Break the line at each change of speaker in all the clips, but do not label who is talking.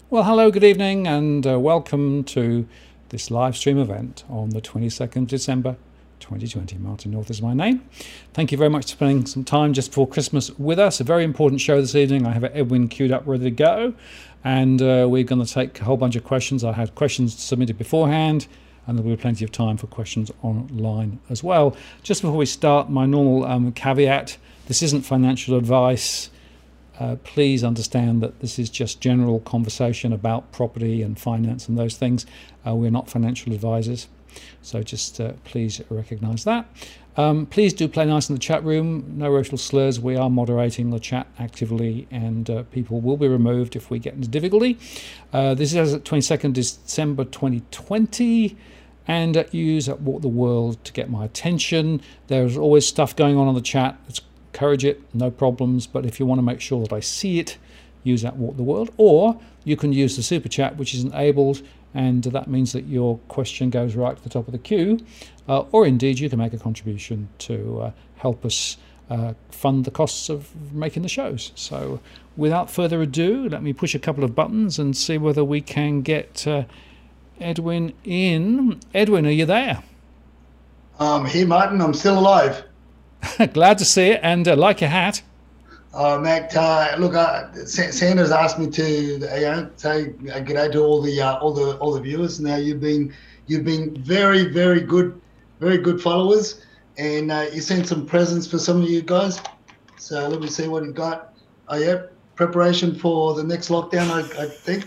Well, hello, good evening, and welcome to this live stream event on the 22nd of December 2020. Martin North is my name. Thank you very much for spending some time just before Christmas with us. A very important show this evening. I have Edwin queued up ready to go, and we're going to take a whole bunch of questions. I had questions submitted beforehand, and there will be plenty of time for questions online as well. Just before we start, my normal caveat: this isn't financial advice. Please understand that this is just general conversation about property and finance and those things. We're not financial advisors, so just please recognise that. Please do play nice in the chat room. No racial slurs. We are moderating the chat actively, and people will be removed if we get into difficulty. This is at 22nd December 2020. And use at Walk the World to get my attention. There's always stuff going on the chat. Encourage it, no problems. But if you want to make sure that I see it, use at Walk the World. Or you can use the super chat, which is enabled, and that means that your question goes right to the top of the queue. Or indeed, you can make a contribution to help us fund the costs of making the shows. So without further ado, let me push a couple of buttons and see whether we can get Edwin in. Edwin, are you there?
I'm here, Martin. I'm still alive.
Glad to see it, and like your hat.
Mac, look, Sanders asked me to say g'day to all the viewers. Now you've been very good followers, and you sent some presents for some of you guys. So let me see what you got. Oh yeah, preparation for the next lockdown, I think.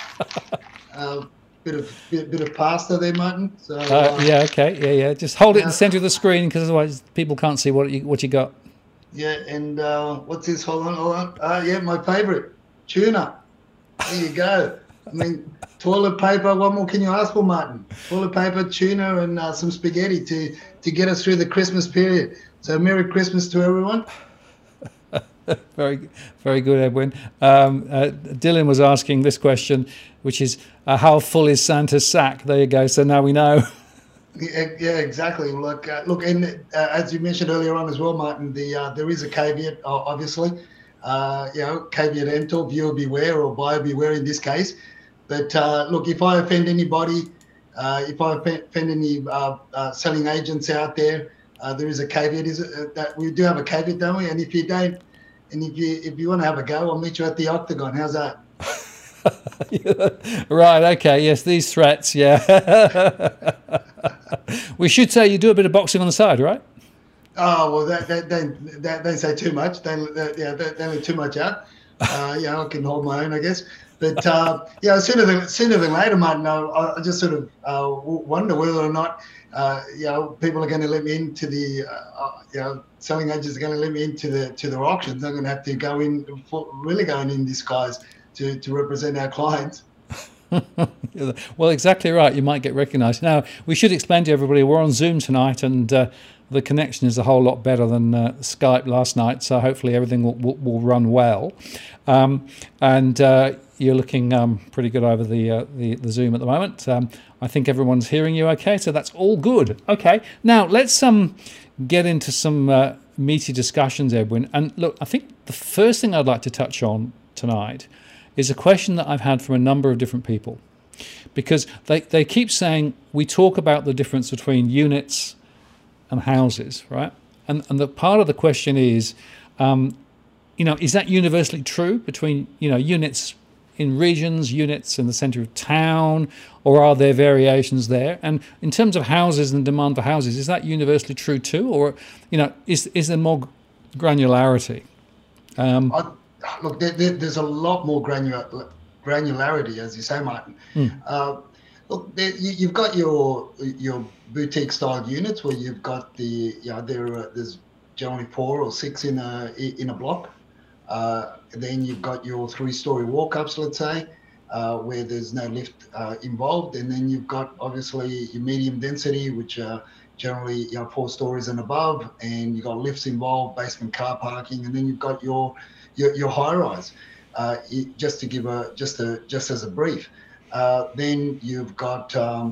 Bit of pasta there, Martin. So
yeah, okay, yeah. Just hold it in the centre of the screen, because otherwise people can't see what you got.
Yeah, and what's this? Hold on. Yeah, my favourite, tuna. There you go. I mean, toilet paper. What more can you ask for, Martin? Toilet paper, tuna, and some spaghetti to get us through the Christmas period. So Merry Christmas to everyone.
Very, very good, Edwin. Dylan was asking this question, which is, how full is Santa's sack? There you go. So now we know.
Yeah, exactly. Look, and as you mentioned earlier on as well, Martin, there is a caveat, obviously. Caveat emptor, viewer beware, or buyer beware in this case. But look, if I offend anybody, if I offend any selling agents out there, there is a caveat. That we do have a caveat, don't we? And if you don't, and if you want to have a go, I'll meet you at the Octagon. How's that?
Right. Okay. Yes. These threats. Yeah. We should say you do a bit of boxing on the side, right?
Oh well, don't say too much. Don't let too much out. I can hold my own, I guess. But sooner than later, Martin, I just sort of wonder whether or not people are going to let me into the selling agents are going to let me into the auctions. I'm going to have to go in, really going in disguise to represent our clients.
Well, exactly right. You might get recognised. Now, we should explain to everybody we're on Zoom tonight, and the connection is a whole lot better than Skype last night. So hopefully everything will run well. And you're looking pretty good over the Zoom at the moment. I think everyone's hearing you okay, so that's all good. Okay, now let's get into some meaty discussions, Edwin. And look, I think the first thing I'd like to touch on tonight is a question that I've had from a number of different people, because they keep saying we talk about the difference between units and houses, right? And the part of the question is, is that universally true between units in regions, units in the centre of town, or are there variations there? And in terms of houses and demand for houses, is that universally true too, or is there more granularity?
Look, there's a lot more granularity, as you say, Martin. Look, you've got your boutique style units where you've got there's generally 4 or 6 in a block. Then you've got your 3-story walk-ups, let's say, where there's no lift involved, and then you've got obviously your medium density, which are generally 4 stories and above, and you've got lifts involved, basement car parking, and then you've got your high-rise. Just as a brief. Then you've got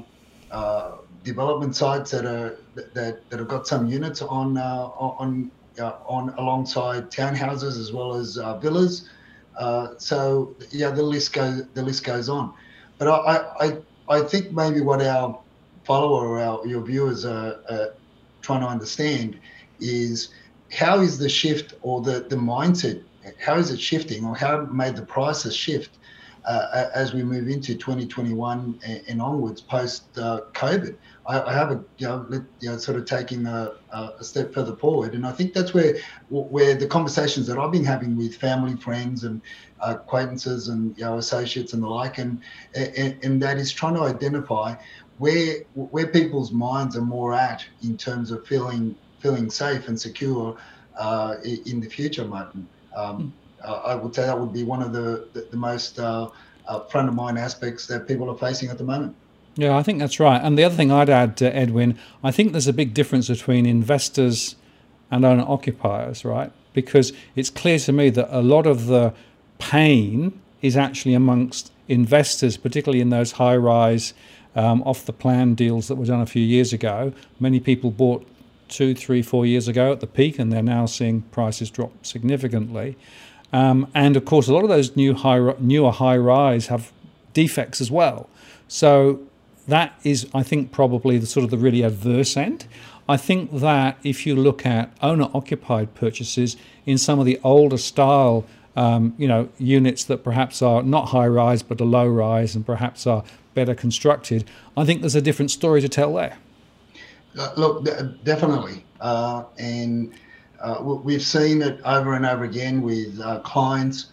development sites that have got some units on alongside townhouses as well as villas. So yeah, the list goes on. But I think maybe what our follower or your viewers are trying to understand is how is the shift or the mindset, how is it shifting, or how made the prices shift as we move into 2021 and onwards post COVID. I have sort of taking a step further forward, and I think that's where the conversations that I've been having with family, friends, and acquaintances, and associates and the like, and that is trying to identify where people's minds are more at in terms of feeling safe and secure in the future, Martin. I would say that would be one of the most front of mind aspects that people are facing at the moment.
Yeah, I think that's right. And the other thing I'd add, Edwin, I think there's a big difference between investors and owner occupiers, right? Because it's clear to me that a lot of the pain is actually amongst investors, particularly in those high rise off the plan deals that were done a few years ago. Many people bought 2, 3, 4 years ago at the peak, and they're now seeing prices drop significantly. And of course, a lot of those newer high rise have defects as well. So that is, I think, probably the sort of the really adverse end. I think that if you look at owner-occupied purchases in some of the older style, units that perhaps are not high-rise but are low-rise and perhaps are better constructed, I think there's a different story to tell there.
Look, definitely, and we've seen it over and over again with clients,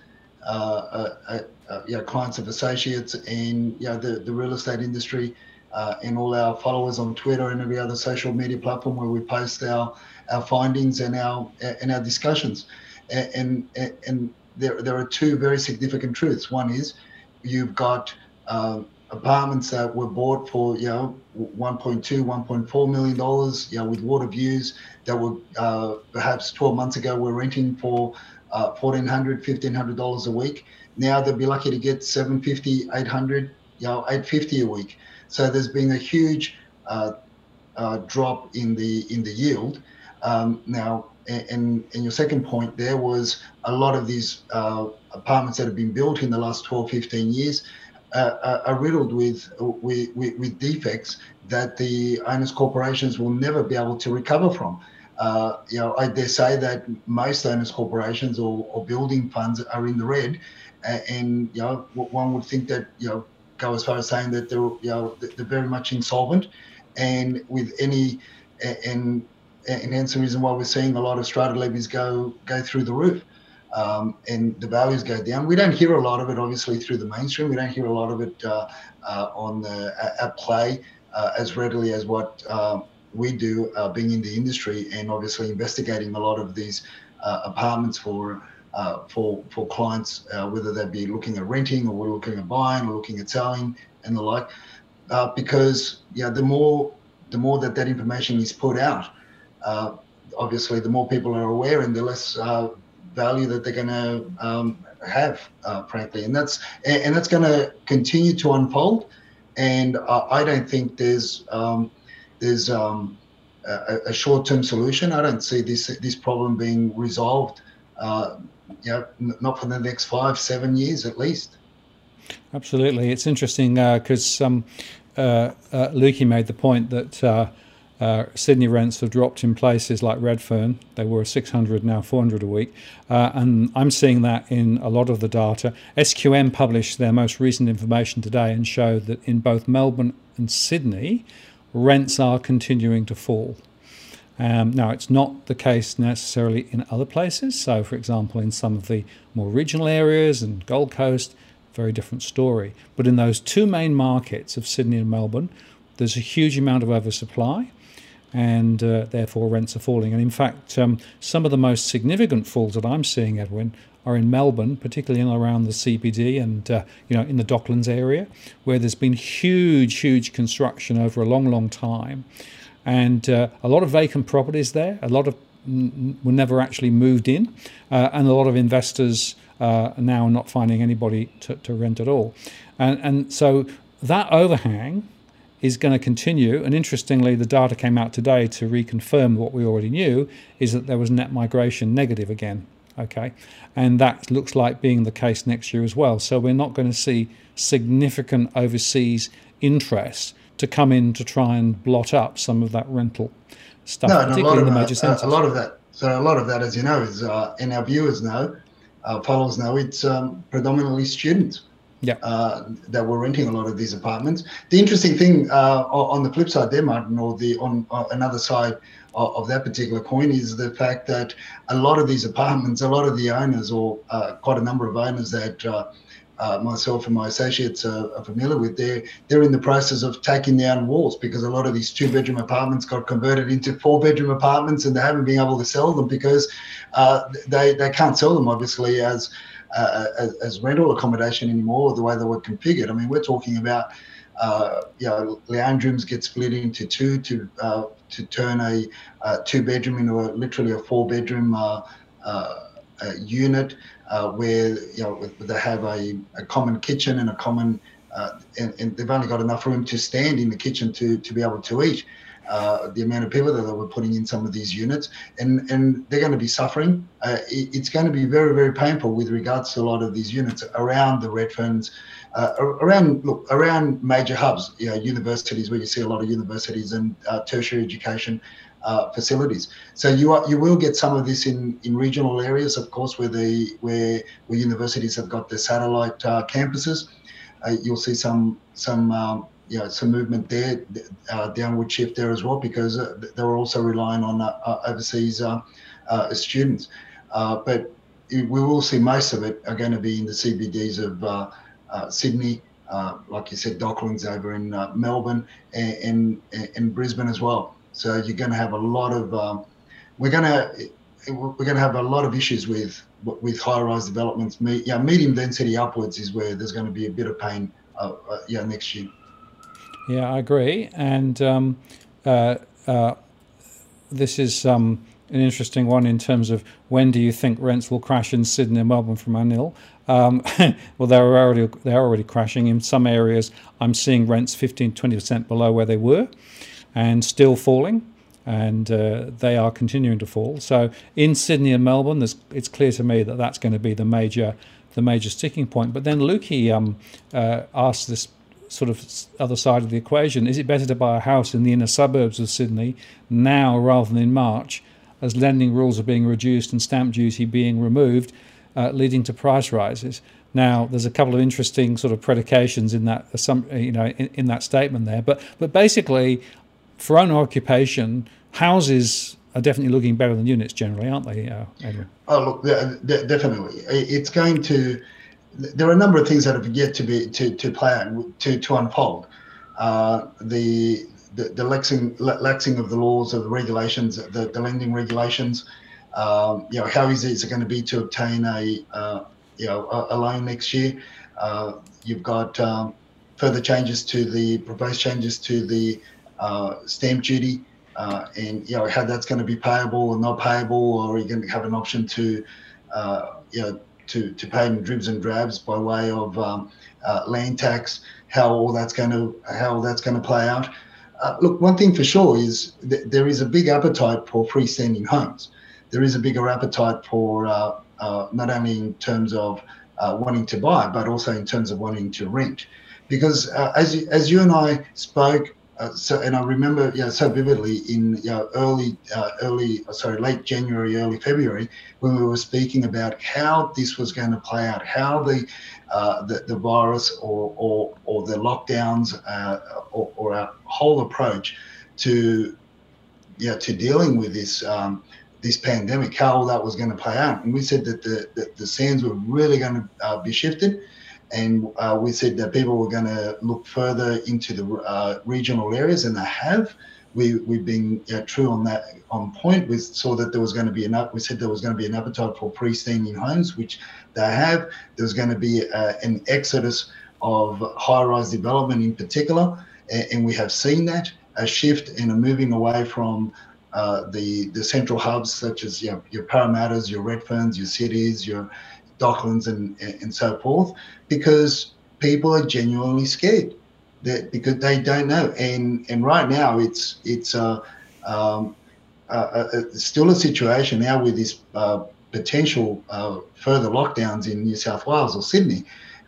clients of associates, and the real estate industry, and all our followers on Twitter and every other social media platform where we post our findings and our discussions. And there are two very significant truths. One is you've got apartments that were bought for 1.4 million dollars, with water views, that were perhaps 12 months ago were renting for $1,400, $1,500 a week. Now they'll be lucky to get $750, $800, $850 a week. So there's been a huge drop in the yield. Now, and your second point there was a lot of these apartments that have been built in the last 12, 15 years are riddled with defects that the owners' corporations will never be able to recover from. I dare say that most owners' corporations or building funds are in the red, and one would think that go as far as saying that they're very much insolvent, and with any and hence the reason why we're seeing a lot of strata levies go through the roof. And the values go down. We don't hear a lot of it, obviously, through the mainstream. We don't hear a lot of it at play as readily as what we do, being in the industry and obviously investigating a lot of these apartments for clients, whether they be looking at renting or we're looking at buying or looking at selling and the like. Because the more that information is put out, obviously the more people are aware and the less value that they're going to have, frankly, and that's going to continue to unfold. And I don't think there's a short-term solution. I don't see this problem being resolved, not for the next 5-7 years at least.
Absolutely, it's interesting because Lukey made the point that Sydney rents have dropped in places like Redfern. They were 600, now 400 a week. And I'm seeing that in a lot of the data. SQM published their most recent information today and showed that in both Melbourne and Sydney, rents are continuing to fall. Now, it's not the case necessarily in other places. So, for example, in some of the more regional areas and Gold Coast, very different story. But in those two main markets of Sydney and Melbourne, there's a huge amount of oversupply, and therefore rents are falling. And in fact, some of the most significant falls that I'm seeing, Edwin, are in Melbourne, particularly in around the CBD and in the Docklands area, where there's been huge construction over a long time, and a lot of vacant properties there. A lot of were never actually moved in, and a lot of investors are now not finding anybody to rent at all, and so that overhang is going to continue. And interestingly, the data came out today to reconfirm what we already knew, is that there was net migration negative again Okay, and that looks like being the case next year as well. So we're not going to see significant overseas interest to come in to try and blot up some of that rental stuff,
No, and
particularly in the major centres.
a lot of that. So a lot of that, as you know, is and our viewers know, followers know, it's predominantly students.
Yeah.
That were renting a lot of these apartments. The interesting thing on the flip side there, Martin, or on another side of that particular coin, is the fact that a lot of these apartments, a lot of the owners, or quite a number of owners that myself and my associates are familiar with, they're in the process of taking down walls, because a lot of these 2-bedroom apartments got converted into 4-bedroom apartments, and they haven't been able to sell them because they can't sell them, obviously, as rental accommodation anymore, the way they were configured. I mean, we're talking about lounge rooms get split into two to turn a 2-bedroom into literally a 4-bedroom unit, where they have a common kitchen and a common and they've only got enough room to stand in the kitchen to be able to eat. The amount of people that we're putting in some of these units, and they're going to be suffering. It's going to be very, very painful with regards to a lot of these units around the Redferns, around major hubs, universities, where you see a lot of universities and tertiary education facilities. So you will get some of this in regional areas, of course, where universities have got their satellite campuses. You'll see some movement there, downward shift there as well, because they were also relying on overseas students. But we will see most of it are going to be in the CBDs of Sydney, like you said, Docklands over in Melbourne, and Brisbane as well. So you're going to have a lot of we're going to have a lot of issues with high-rise developments. Medium density upwards is where there's going to be a bit of pain next year.
Yeah, I agree. And this is an interesting one in terms of when do you think rents will crash in Sydney and Melbourne from Anil? Well, they're already crashing. In some areas, I'm seeing rents 15-20% below where they were, and still falling. And they are continuing to fall. So in Sydney and Melbourne, it's clear to me that that's going to be the major sticking point. But then Lukey asked this sort of other side of the equation: is it better to buy a house in the inner suburbs of Sydney now rather than in March, as lending rules are being reduced and stamp duty being removed, leading to price rises? Now, there's a couple of interesting sort of predications in that, in that statement there. But basically, for owner occupation, houses are definitely looking better than units generally, aren't they, Adrian?
Oh, look, definitely. It's going to. There are a number of things that have yet to play out, to unfold. The laxing of the laws, of the regulations, the lending regulations. How easy is it going to be to obtain a loan next year? You've got further proposed changes to the stamp duty, and how that's going to be payable or not payable, or you're going to have an option to pay in dribs and drabs by way of land tax. How that's going to play out. Look, one thing for sure is there is a big appetite for freestanding homes. There is a bigger appetite for not only in terms of wanting to buy, but also in terms of wanting to rent. Because as you and I spoke, and I remember so vividly in late January, early February, when we were speaking about how this was going to play out, how the virus or the lockdowns or our whole approach to dealing with this pandemic, how all that was going to play out. And we said that the sands were really going to be shifted. And we said that people were going to look further into the regional areas, and they have. We've been true on that, on point. We saw that there was going to be we said there was going to be an appetite for freestanding homes, which they have. There was going to be an exodus of high-rise development in particular, and we have seen that, a shift and a moving away from the central hubs such as your Parramatta's, your Redferns, your cities, your Docklands and so forth, because people are genuinely scared because they don't know. And right now it's still a situation now with this potential further lockdowns in New South Wales or Sydney,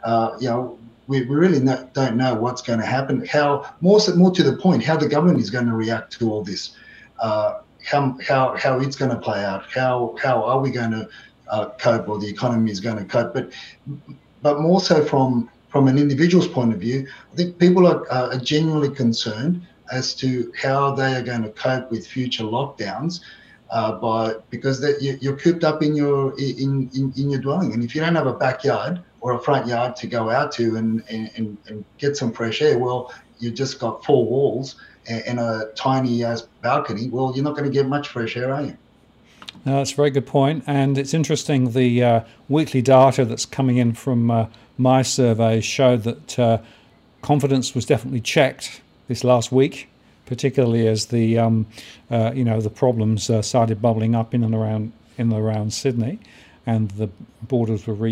we really don't know what's going to happen. How more to the point, how the government is going to react to all this, how it's going to play out, how are we going to cope, or the economy is going to cope. But more so from an individual's point of view, I think people are genuinely concerned as to how they are going to cope with future lockdowns, because you're cooped up in your dwelling, and if you don't have a backyard or a front yard to go out to and get some fresh air, well, you just got four walls and a tiny balcony. Well, you're not going to get much fresh air, are you?
No, that's a very good point, and it's interesting. The weekly data that's coming in from my survey showed that confidence was definitely checked this last week, particularly as the the problems started bubbling up in and around Sydney, and the borders were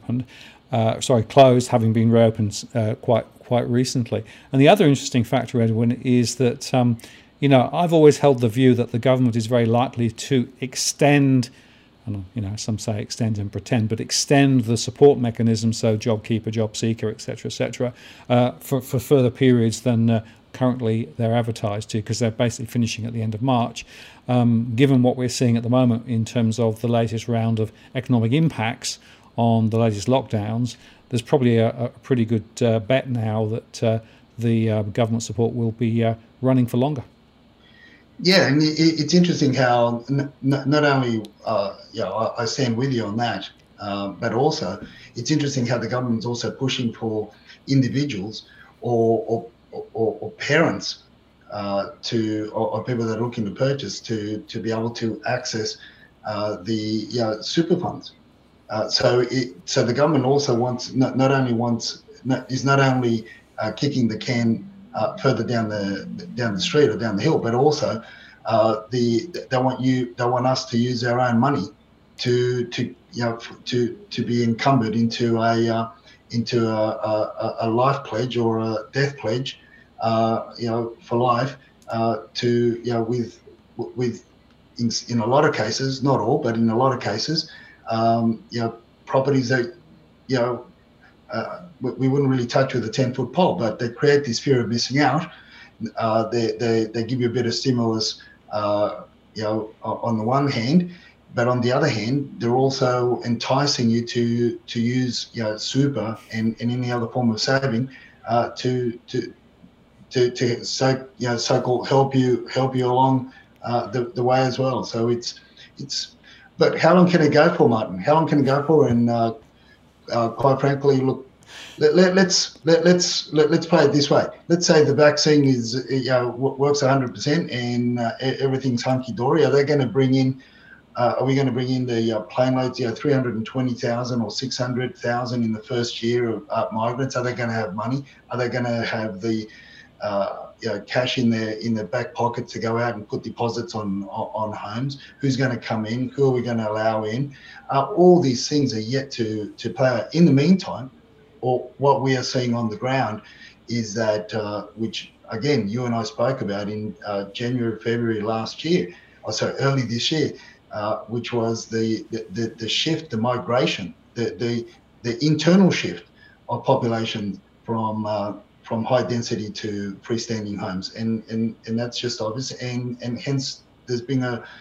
closed, having been reopened quite recently. And the other interesting factor, Edwin, is that I've always held the view that the government is very likely to extend, and some say extend and pretend, but extend the support mechanism, so JobKeeper, JobSeeker, etc., for further periods than currently they're advertised to, because they're basically finishing at the end of March. Given what we're seeing at the moment in terms of the latest round of economic impacts on the latest lockdowns, there's probably a pretty good bet now that the government support will be running for longer.
Yeah, and it's interesting how not only I stand with you on that, but also it's interesting how the government's also pushing for individuals or parents or people that are looking to purchase to be able to access the super funds. So the government also wants is not only kicking the can further down the street or down the hill, but also they want us to use our own money to be encumbered into a life pledge or a death pledge, for life, with in a lot of cases, not all, but in a lot of cases, properties that we wouldn't really touch with a 10-foot pole, but they create this fear of missing out. They give you a bit of stimulus, on the one hand, but on the other hand, they're also enticing you to use super and any other form of saving to so-called help you along the way as well. So it's. But how long can it go for, Martin? How long can it go for? And quite frankly, look, let's play it this way. Let's say the vaccine is works 100% and everything's hunky dory. Are they going to bring in? Are we going to bring in the plane loads? 320,000 or 600,000 in the first year of migrants. Are they going to have money? Are they going to have the cash in their back pocket to go out and put deposits on homes? Who's going to come in? Who are we going to allow in? All these things are yet to play out. In the meantime, or what we are seeing on the ground is that, which again you and I spoke about in January, February last year, or so early this year, which was the shift, the migration, the internal shift of population from high density to freestanding homes, and that's just obvious, and hence there's been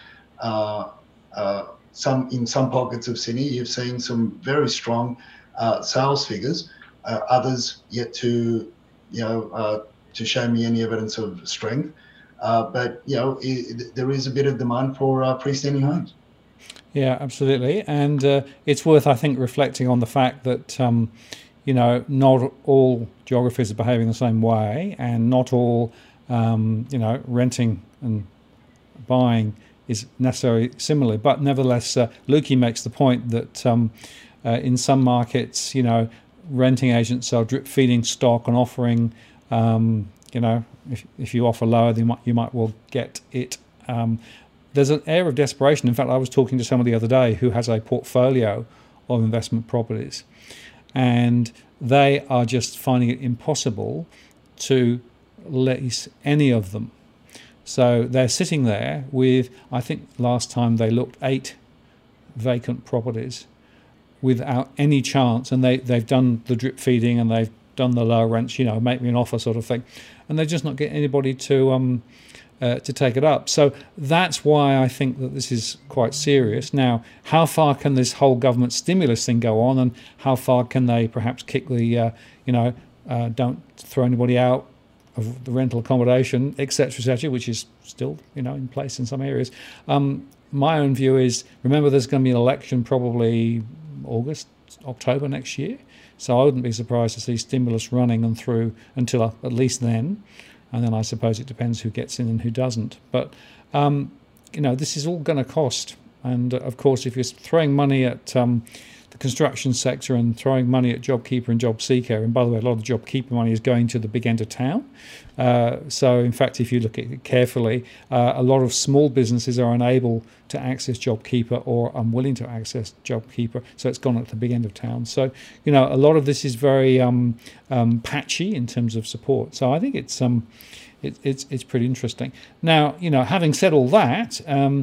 in some pockets of Sydney you've seen some very strong sales figures, others yet to show me any evidence of strength, but there is a bit of demand for freestanding homes.
Yeah, absolutely, and it's worth, I think, reflecting on the fact that not all geographies are behaving the same way, and not all, renting and buying is necessarily similar. But nevertheless, Lukey makes the point that in some markets, renting agents are drip feeding stock and offering, if you offer lower, you might well get it. There's an air of desperation. In fact, I was talking to somebody the other day who has a portfolio of investment properties, and they are just finding it impossible to lease any of them. So they're sitting there with, I think last time they looked, 8 vacant properties without any chance, and they've done the drip feeding and they've done the lower rents, make me an offer sort of thing, and they're just not getting anybody to take it up. So that's why I think that this is quite serious. Now, how far can this whole government stimulus thing go on, and how far can they perhaps kick the, don't throw anybody out of the rental accommodation, etc., which is still, in place in some areas. My own view is, remember, there's going to be an election probably August, October next year. So I wouldn't be surprised to see stimulus running and through until at least then. And then I suppose it depends who gets in and who doesn't. But, this is all going to cost. And, of course, if you're throwing money at the construction sector and throwing money at JobKeeper and JobSeeker, and by the way, a lot of the JobKeeper money is going to the big end of town. So, in fact, if you look at it carefully, a lot of small businesses are unable to access JobKeeper or unwilling to access JobKeeper, so it's gone at the big end of town. So, a lot of this is very patchy in terms of support. So I think it's pretty interesting. Now, having said all that,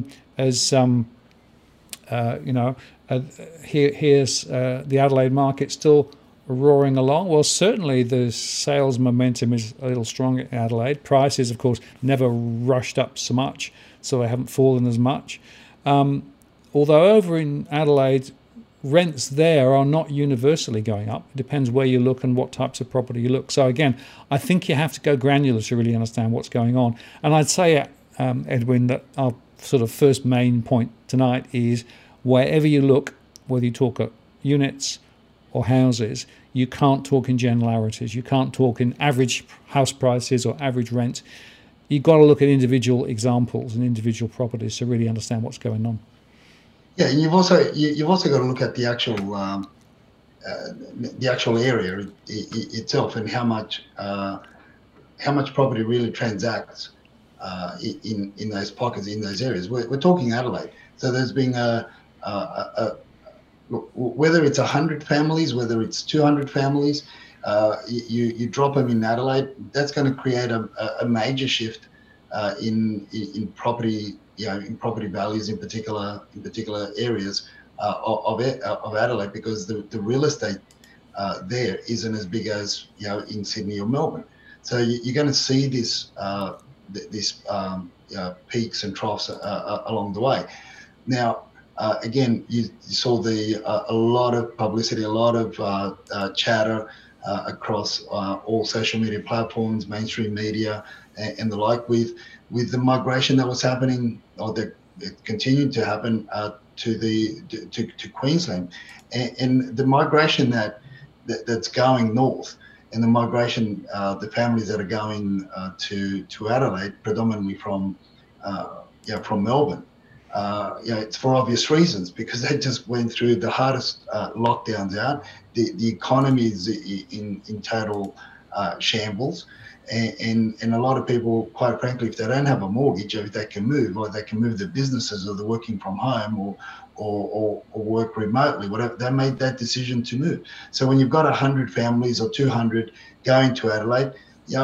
here's the Adelaide market still roaring along. Well, certainly the sales momentum is a little stronger in Adelaide. Prices, of course, never rushed up so much, so they haven't fallen as much. Although over in Adelaide, rents there are not universally going up. It depends where you look and what types of property you look. So again, I think you have to go granular to really understand what's going on. And I'd say, Edwin, that our sort of first main point tonight is, wherever you look, whether you talk at units or houses, you can't talk in generalities. You can't talk in average house prices or average rent. You've got to look at individual examples and individual properties to really understand what's going on.
Yeah, and you've also got to look at the actual area itself, and how much property really transacts in those pockets, in those areas. We're talking Adelaide, so there's been whether it's 100 families, whether it's 200 families, you drop them in Adelaide, that's going to create a major shift in property, in property values in particular areas of Adelaide, because the real estate there isn't as big as in Sydney or Melbourne. So you're going to see this peaks and troughs along the way. Now, again, you saw a lot of publicity, a lot of chatter across all social media platforms, mainstream media, and the like, with the migration that was happening, or that continued to happen to Queensland, and the migration that's going north, and the migration, the families that are going to Adelaide, predominantly from Melbourne. It's for obvious reasons, because they just went through the hardest lockdowns out. The economy is in total shambles, and a lot of people, quite frankly, if they don't have a mortgage, or if they can move, or they can move their businesses, or they're working from home, or work remotely, whatever, they made that decision to move. So when you've got 100 families or 200 going to Adelaide,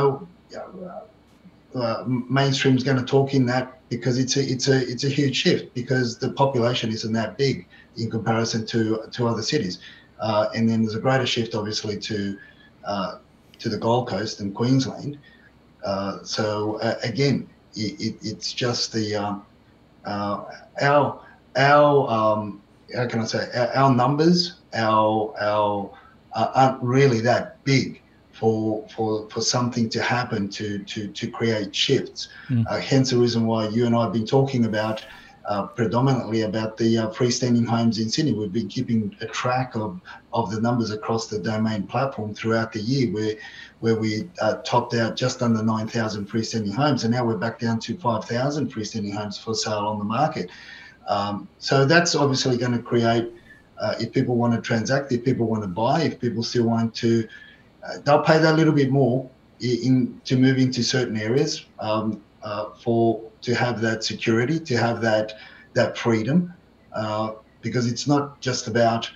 mainstream's going to talk in that, because it's a huge shift, because the population isn't that big in comparison to other cities, and then there's a greater shift, obviously, to the Gold Coast and Queensland. So again, it's just the our how can I say, our numbers aren't really that big for something to happen to create shifts. Hence the reason why you and I have been talking about predominantly about the freestanding homes in Sydney. We've been keeping a track of the numbers across the Domain platform throughout the year, where we topped out just under 9,000 freestanding homes, and now we're back down to 5,000 freestanding homes for sale on the market. So that's obviously going to create, if people want to transact, if people want to buy, if people still want to, they'll pay that little bit more to move into certain areas to have that security, to have that freedom, because it's not just about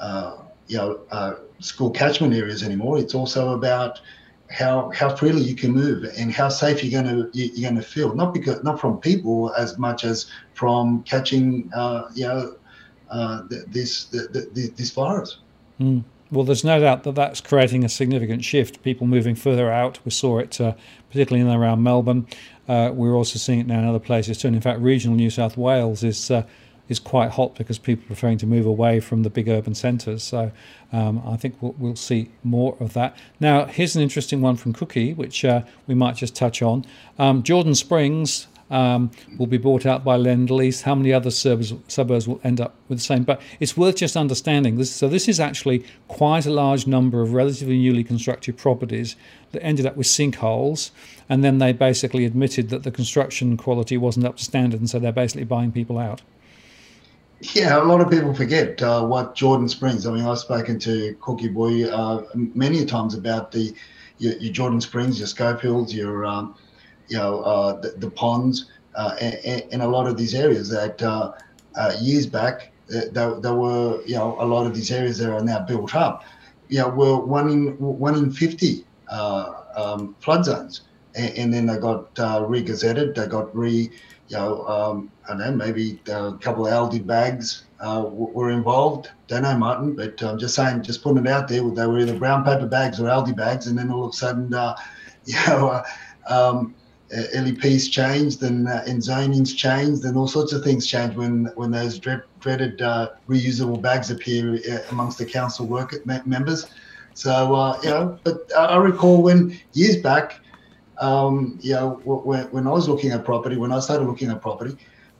school catchment areas anymore. It's also about how freely you can move and how safe you're going to feel. Not from people as much as from catching this virus.
Mm. Well, there's no doubt that that's creating a significant shift. People moving further out. We saw it particularly in and around Melbourne. We're also seeing it now in other places too. And in fact, regional New South Wales is quite hot because people are preferring to move away from the big urban centres. So I think we'll see more of that. Now, here's an interesting one from Cookie, which we might just touch on. Jordan Springs will be bought out by Lendlease. How many other suburbs will end up with the same? But it's worth just understanding this. So this is actually quite a large number of relatively newly constructed properties that ended up with sinkholes, and then they basically admitted that the construction quality wasn't up to standard, and so they're basically buying people out.
Yeah, a lot of people forget what Jordan Springs. I mean, I've spoken to Cookie Boy many times about your Jordan Springs, your Schofields, your the ponds, and a lot of these areas that years back there were, a lot of these areas that are now built up, were one in 50 flood zones, and then they got re-gazetted. They got I don't know, maybe a couple of Aldi bags were involved. Don't know, Martin, but I'm just saying, just putting it out there. They were either brown paper bags or Aldi bags, and then all of a sudden, LEPs changed and zonings changed and all sorts of things changed when those dreaded reusable bags appear amongst the council worker members. So, but I recall when years back, when I was looking at property, when I started looking at property,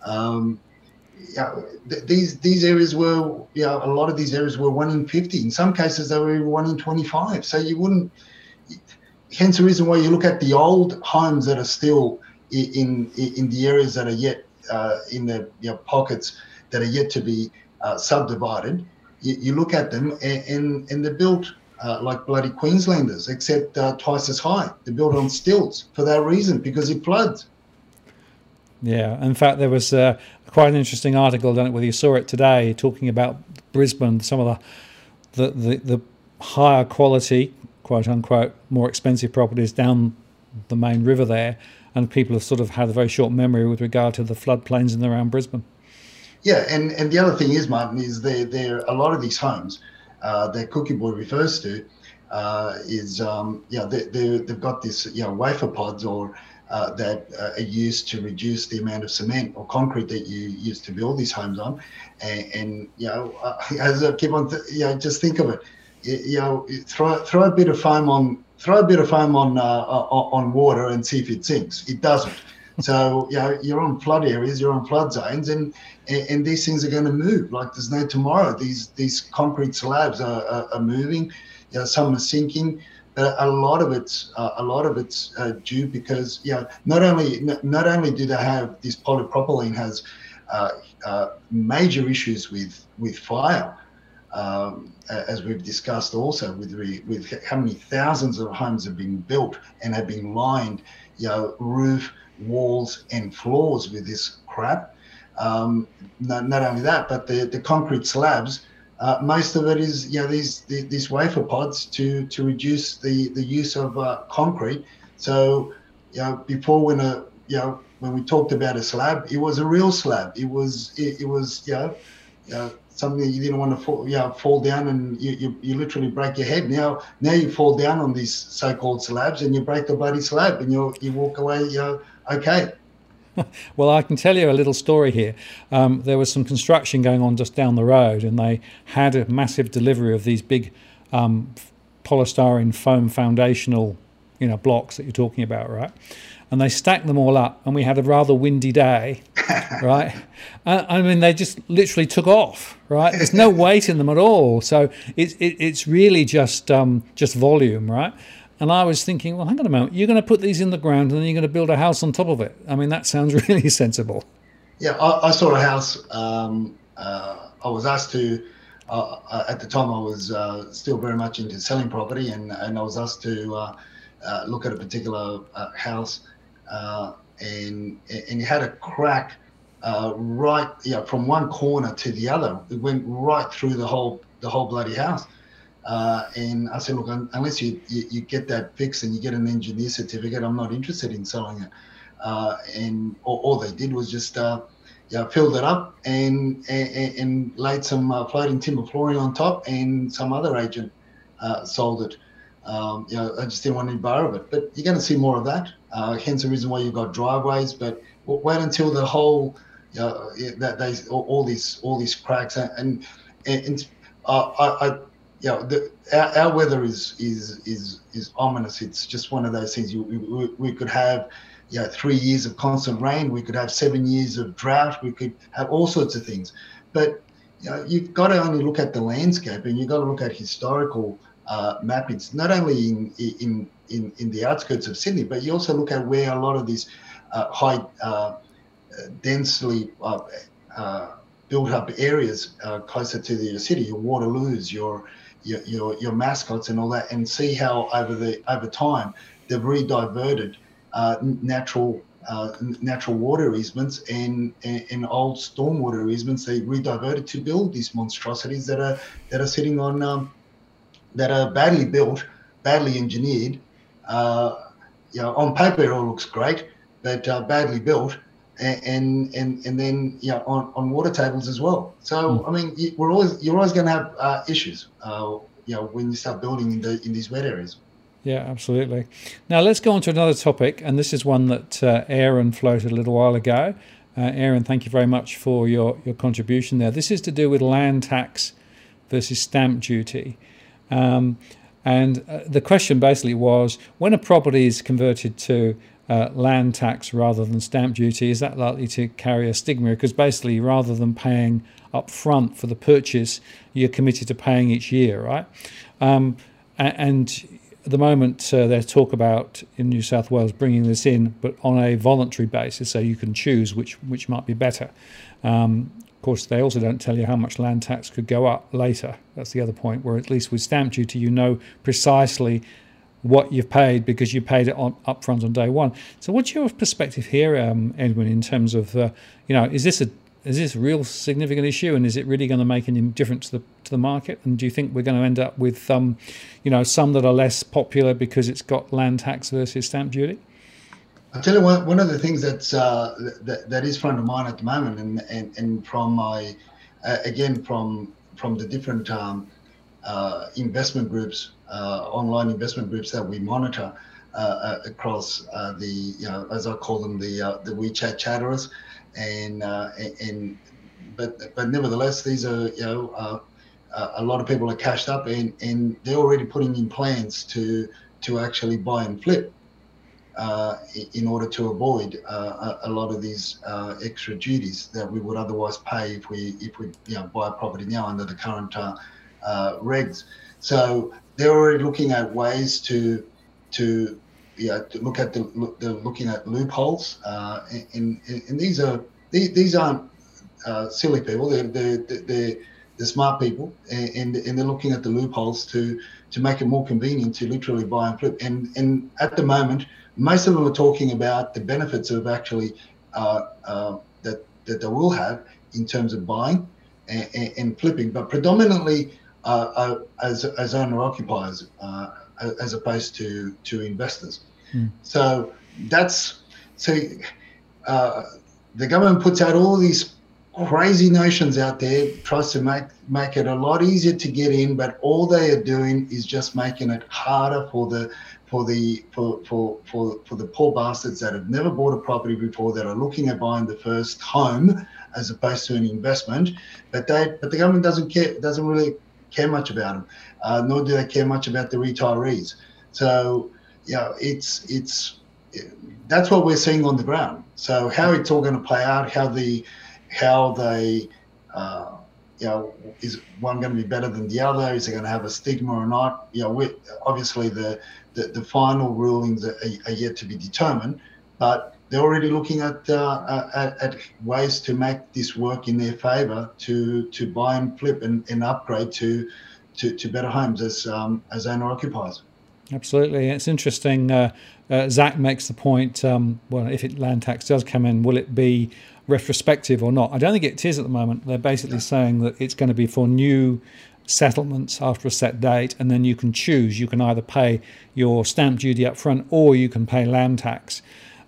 these areas were, a lot of these areas were 1 in 50. In some cases, they were 1 in 25. So you wouldn't. Hence the reason why you look at the old homes that are still in the areas that are yet in the pockets that are yet to be subdivided. You look at them and they're built like bloody Queenslanders, except twice as high. They're built on stilts for that reason, because it floods.
Yeah, in fact, there was quite an interesting article, I don't know whether you saw it today, talking about Brisbane, some of the higher quality, quote unquote, more expensive properties down the main river there, and people have sort of had a very short memory with regard to the floodplains in and around Brisbane.
Yeah, and the other thing is, Martin, is there a lot of these homes that Cookie Boy refers to they've got this wafer pods or that are used to reduce the amount of cement or concrete that you use to build these homes on, and as I keep on just think of it. Throw a bit of foam on water and see if it sinks. It doesn't. So you're on flood areas, you're on flood zones, and these things are going to move like there's no tomorrow. These concrete slabs are moving. Some are sinking. But a lot of it's due because not only do they have this polypropylene has major issues with fire. As we've discussed also with how many thousands of homes have been built and have been lined, roof, walls and floors with this crap. Not only that, but the concrete slabs, most of it is these wafer pods to reduce the use of concrete. So before when we talked about a slab, it was a real slab. It was something that you didn't want to fall down and you literally break your head. Now you fall down on these so-called slabs and you break the bloody slab and you walk away okay.
Well, I can tell you a little story here. There was some construction going on just down the road, and they had a massive delivery of these big polystyrene foam foundational blocks that you're talking about, right? And they stacked them all up, and we had a rather windy day, right? I mean, they just literally took off, right? There's no weight in them at all, so it's really just volume, right? And I was thinking, well, hang on a moment, you're going to put these in the ground and then you're going to build a house on top of it. I mean, that sounds really sensible.
Yeah, I saw a house. I was asked to. At the time, I was still very much into selling property, and I was asked to look at a particular house. And you had a crack right from one corner to the other. It went right through the whole bloody house. And I said, look, unless you get that fixed and you get an engineer certificate, I'm not interested in selling it. And all they did was just filled it up and laid some floating timber flooring on top, and some other agent sold it. I just didn't want any bar of it. But you're going to see more of that. Hence the reason why you've got driveways. But wait until the whole all these cracks and our weather is ominous. It's just one of those things. We could have 3 years of constant rain. We could have 7 years of drought. We could have all sorts of things. But you've got to only look at the landscape, and you've got to look at historical mappings, not only in the outskirts of Sydney, but you also look at where a lot of these high, densely built up areas closer to the city, your Waterloos, your Mascots and all that, and see how over time they've rediverted natural water easements and old stormwater easements. They rediverted to build these monstrosities that are sitting on that are badly built, badly engineered. On paper it all looks great, but badly built, and then on water tables as well. So I mean, you're always going to have issues, when you start building in these wet areas.
Yeah, absolutely. Now let's go on to another topic, and this is one that Aaron floated a little while ago. Aaron, thank you very much for your contribution there. This is to do with land tax versus stamp duty. And the question basically was, when a property is converted to land tax rather than stamp duty, is that likely to carry a stigma? Because basically, rather than paying up front for the purchase, you're committed to paying each year, right? And at the moment, there's talk about in New South Wales bringing this in, but on a voluntary basis, so you can choose which might be better. Of course, they also don't tell you how much land tax could go up later. That's the other point, where at least with stamp duty, you know precisely what you've paid because you paid it up front on day one. So what's your perspective here, Edwin, in terms of, is this a real significant issue, and is it really going to make any difference to the market? And do you think we're going to end up with, some that are less popular because it's got land tax versus stamp duty?
I'll tell you one of the things that is front of mind at the moment, and from my from the different investment groups, online investment groups that we monitor across as I call them, the WeChat chatterers, but nevertheless, these are a lot of people are cashed up, and they're already putting in plans to actually buy and flip. In order to avoid a lot of these extra duties that we would otherwise pay if we buy a property now under the current regs. So they're already looking at ways to look at looking at loopholes, and these aren't silly people. They're smart people, and they're looking at the loopholes to make it more convenient to literally buy and flip. And at the moment, most of them are talking about the benefits of actually that they will have in terms of buying and flipping, but predominantly as owner occupiers as opposed to investors. So the government puts out all these crazy notions out there, tries to make it a lot easier to get in, but all they are doing is just making it harder for the poor bastards that have never bought a property before, that are looking at buying the first home as opposed to an investment. But the government doesn't really care much about them, nor do they care much about the retirees. So that's what we're seeing on the ground. So how it's all going to play out, how they is one going to be better than the other? Is it going to have a stigma or not? Obviously the final rulings are yet to be determined, but they're already looking at ways to make this work in their favour, to buy and flip and upgrade to better homes as owner occupiers.
Absolutely. It's interesting. Zach makes the point, if land tax does come in, will it be retrospective or not? I don't think it is at the moment. They're basically saying that it's going to be for new settlements after a set date, and then you can choose. You can either pay your stamp duty up front or you can pay land tax.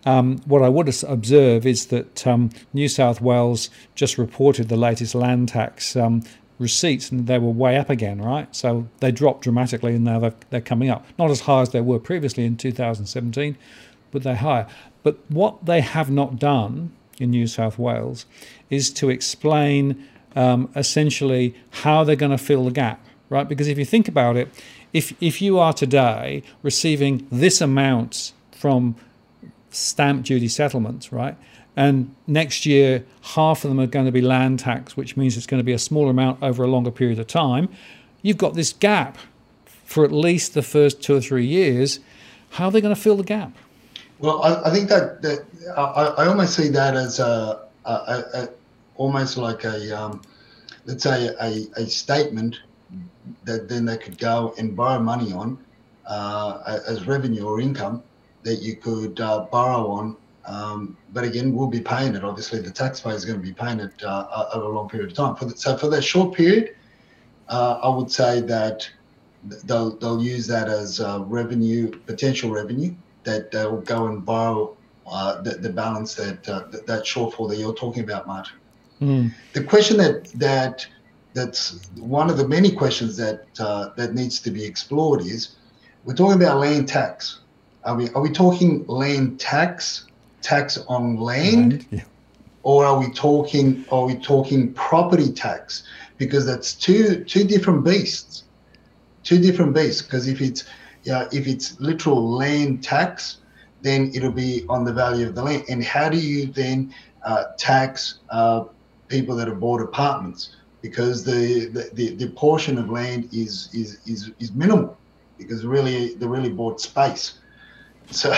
What I would observe is that New South Wales just reported the latest land tax receipts, and they were way up again, right? So they dropped dramatically, and now they're coming up. Not as high as they were previously in 2017, but they're higher. But what they have not done in New South Wales is to explain essentially how they're going to fill the gap, right? Because if you think about it, if you are today receiving this amount from stamp duty settlements, right, and next year half of them are going to be land tax, which means it's going to be a smaller amount over a longer period of time, you've got this gap for at least the first 2 or 3 years. How are they going to fill the gap?
Well, I think that I almost see that as almost like a let's say a statement that then they could go and borrow money on as revenue or income that you could borrow on. But again, we'll be paying it. Obviously, the taxpayer is going to be paying it over a long period of time. So for that short period, I would say that they'll use that as revenue, potential revenue, that they'll go and borrow the balance that shortfall that you're talking about, Martin. The question that's one of the many questions that needs to be explored is, we're talking about land tax. Are we talking land tax on land? Yeah. Or are we talking property tax? Because that's two different beasts. Because if it's literal land tax, then it'll be on the value of the land. And how do you then tax people that have bought apartments? Because the portion of land is minimal, because really they really bought space. So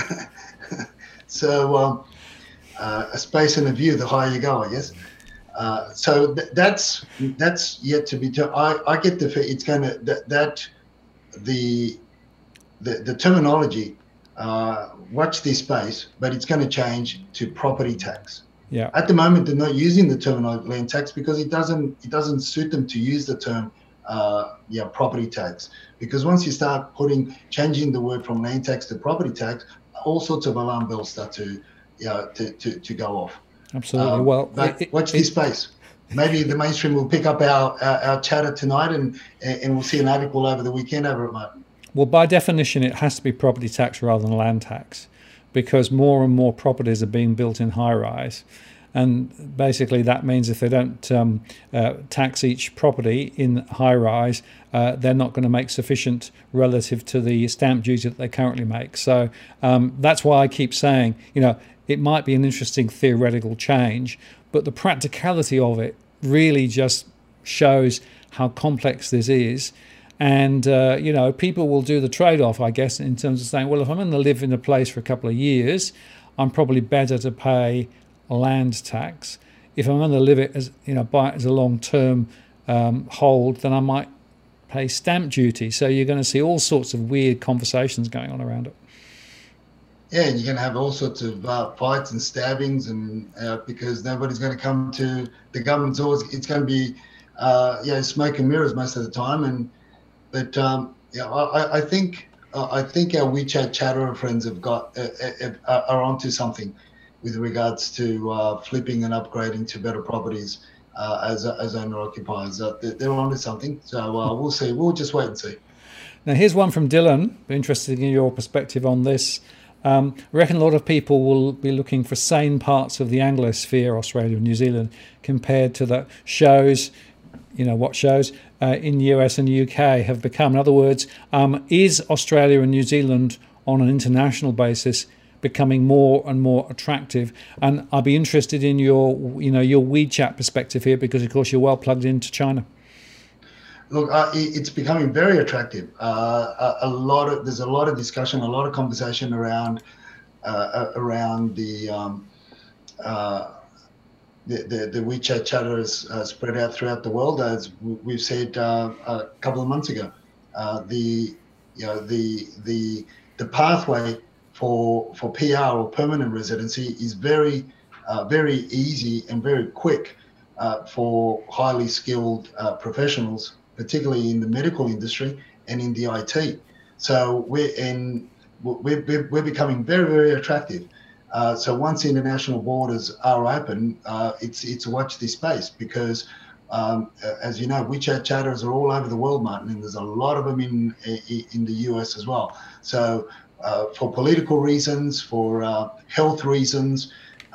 a space and a view, the higher you go, I guess. So that's yet to be. I get it's going to the terminology. Watch this space, but it's going to change to property tax.
Yeah.
At the moment, they're not using the term land tax because it doesn't suit them to use the term property tax. Because once you start changing the word from land tax to property tax, all sorts of alarm bells start to go off.
Absolutely. Well,
but watch this space. Maybe the mainstream will pick up our chatter tonight, and we'll see an article over the weekend over it, Martin.
Well, by definition, it has to be property tax rather than land tax, because more and more properties are being built in high rise. And basically that means if they don't tax each property in high rise, they're not going to make sufficient relative to the stamp duty that they currently make. So that's why I keep saying, it might be an interesting theoretical change, but the practicality of it really just shows how complex this is. And, people will do the trade-off, I guess, in terms of saying, well, if I'm going to live in a place for a couple of years, I'm probably better to pay land tax. If I'm going to live it as, buy it as a long-term hold, then I might pay stamp duty. So you're going to see all sorts of weird conversations going on around it.
Yeah, and you're going to have all sorts of fights and stabbings, and because nobody's going to come to the government's always. It's going to be smoke and mirrors most of the time. But I think our WeChat chatter friends have are onto something with regards to flipping and upgrading to better properties as owner occupiers. They're onto something. So we'll see. We'll just wait and see.
Now here's one from Dylan. Be interested in your perspective on this. I reckon a lot of people will be looking for sane parts of the Anglosphere, Australia and New Zealand, compared to the shows. What shows in the US and the UK have become. In other words, is Australia and New Zealand on an international basis becoming more and more attractive? And I'd be interested in your WeChat perspective here, because of course you're well plugged into China.
Look, it's becoming very attractive. There's a lot of discussion, a lot of conversation around the WeChat chatter is spread out throughout the world, as we've said a couple of months ago. The pathway for PR or permanent residency is very easy and very quick for highly skilled professionals, particularly in the medical industry and in the IT. So we're becoming very, very attractive. So once international borders are open, it's watch this space, because as you know, WeChat chatters are all over the world, Martin, and there's a lot of them in the US as well. So for political reasons, for health reasons,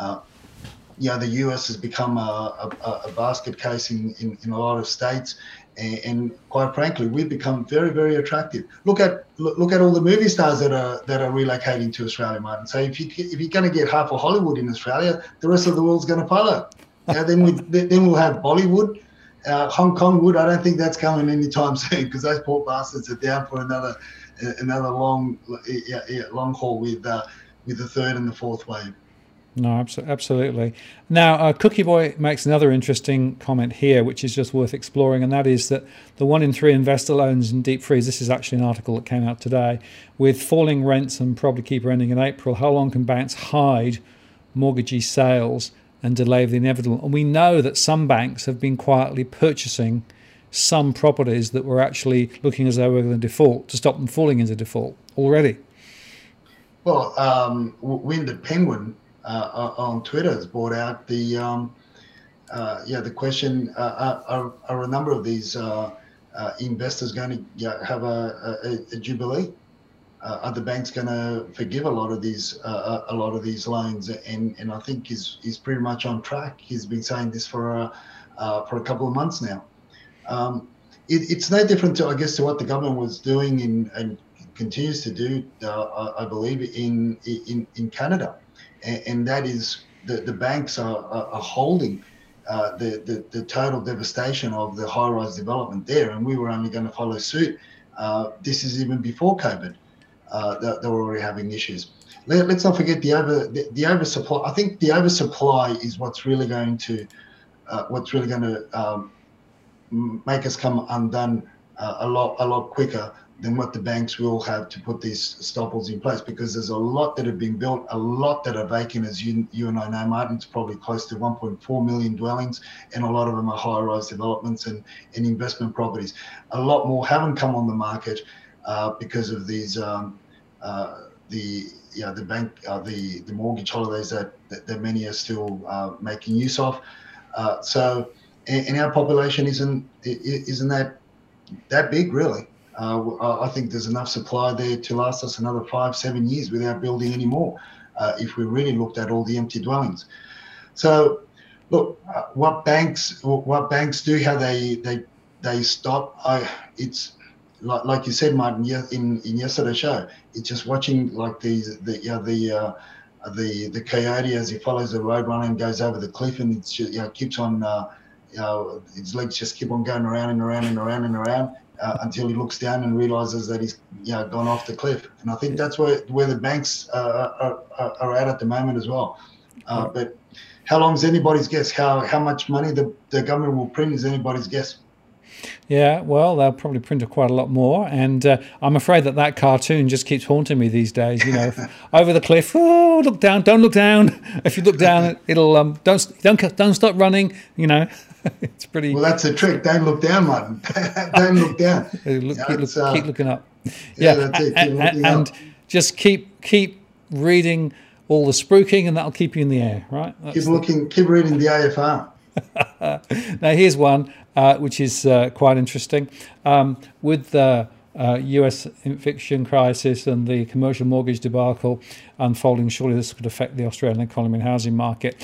the US has become a basket case in a lot of states, and quite frankly, we've become very, very attractive. Look at all the movie stars that are relocating to Australia, Martin. So if you're going to get half of Hollywood in Australia, the rest of the world's going to follow. Then we'll have Bollywood, Hong Kong wood. I don't think that's coming anytime soon, because those poor bastards are down for another long haul with the third and the fourth wave.
No, absolutely. Now, Cookie Boy makes another interesting comment here, which is just worth exploring, and that is that the 1 in 3 investor loans in deep freeze, this is actually an article that came out today, with falling rents and Property Keeper ending in April, how long can banks hide mortgagee sales and delay the inevitable? And we know that some banks have been quietly purchasing some properties that were actually looking as though they were going to default, to stop them falling into default already.
Well, Winded Penguin on Twitter has brought out the question: are a number of these investors going to have a jubilee? Are the banks going to forgive a lot of these loans? And I think he's pretty much on track. He's been saying this for a couple of months now. It's no different to, I guess, to what the government was doing and continues to do, I believe, in Canada. And that is the banks are holding the total devastation of the high-rise development there, and we were only going to follow suit. This is even before COVID. They were already having issues. Let's not forget the oversupply. I think the oversupply is what's really going to make us come undone a lot quicker than what the banks will have to put these stoppers in place, because there's a lot that have been built, a lot that are vacant, as you and I know, Martin. It's probably close to 1.4 million dwellings, and a lot of them are high-rise developments and investment properties. A lot more haven't come on the market because of these the mortgage holidays that many are still making use of. So our population isn't that big, really. I think there's enough supply there to last us another 5-7 years without building any more, if we really looked at all the empty dwellings. So, look, what banks do, how they stop. It's like you said, Martin, in yesterday's show. It's just watching like the coyote as he follows the roadrunner and goes over the cliff, and it's just, keeps on. His legs just keep on going around and around and around and around. Until he looks down and realizes that he's gone off the cliff. And I think that's where the banks are at the moment as well. But how long is anybody's guess? How much money the government will print is anybody's guess.
Yeah, well, they'll probably print quite a lot more, and I'm afraid that cartoon just keeps haunting me these days. Over the cliff. Oh, look down! Don't look down. If you look down, it'll don't stop running. It's pretty.
Well, that's the trick. Don't look down, Martin. Don't look down.
Keep looking up. Yeah,
that's it.
And just keep reading all the spruiking, and that'll keep you in the air, right?
Keep reading the AFR.
Now here's one which is quite interesting. With the US eviction crisis and the commercial mortgage debacle unfolding, surely this could affect the Australian economy and housing market.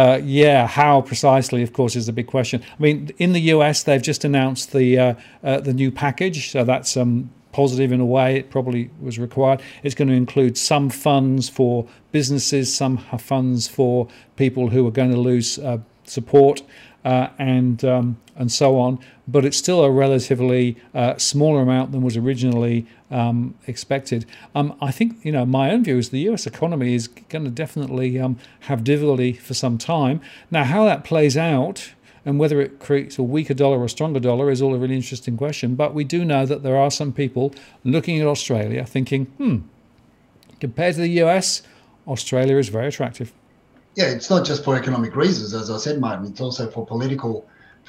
How precisely, of course, is the big question. I mean, in the US, they've just announced the new package, so that's positive in a way. It probably was required. It's going to include some funds for businesses, some funds for people who are going to lose support, and so on. But it's still a relatively smaller amount than was originally expected. I think, my own view is the US economy is going to definitely have difficulty for some time. Now, how that plays out and whether it creates a weaker dollar or a stronger dollar is all a really interesting question. But we do know that there are some people looking at Australia thinking, compared to the US, Australia is very attractive.
Yeah, it's not just for economic reasons, as I said, Martin. It's also for political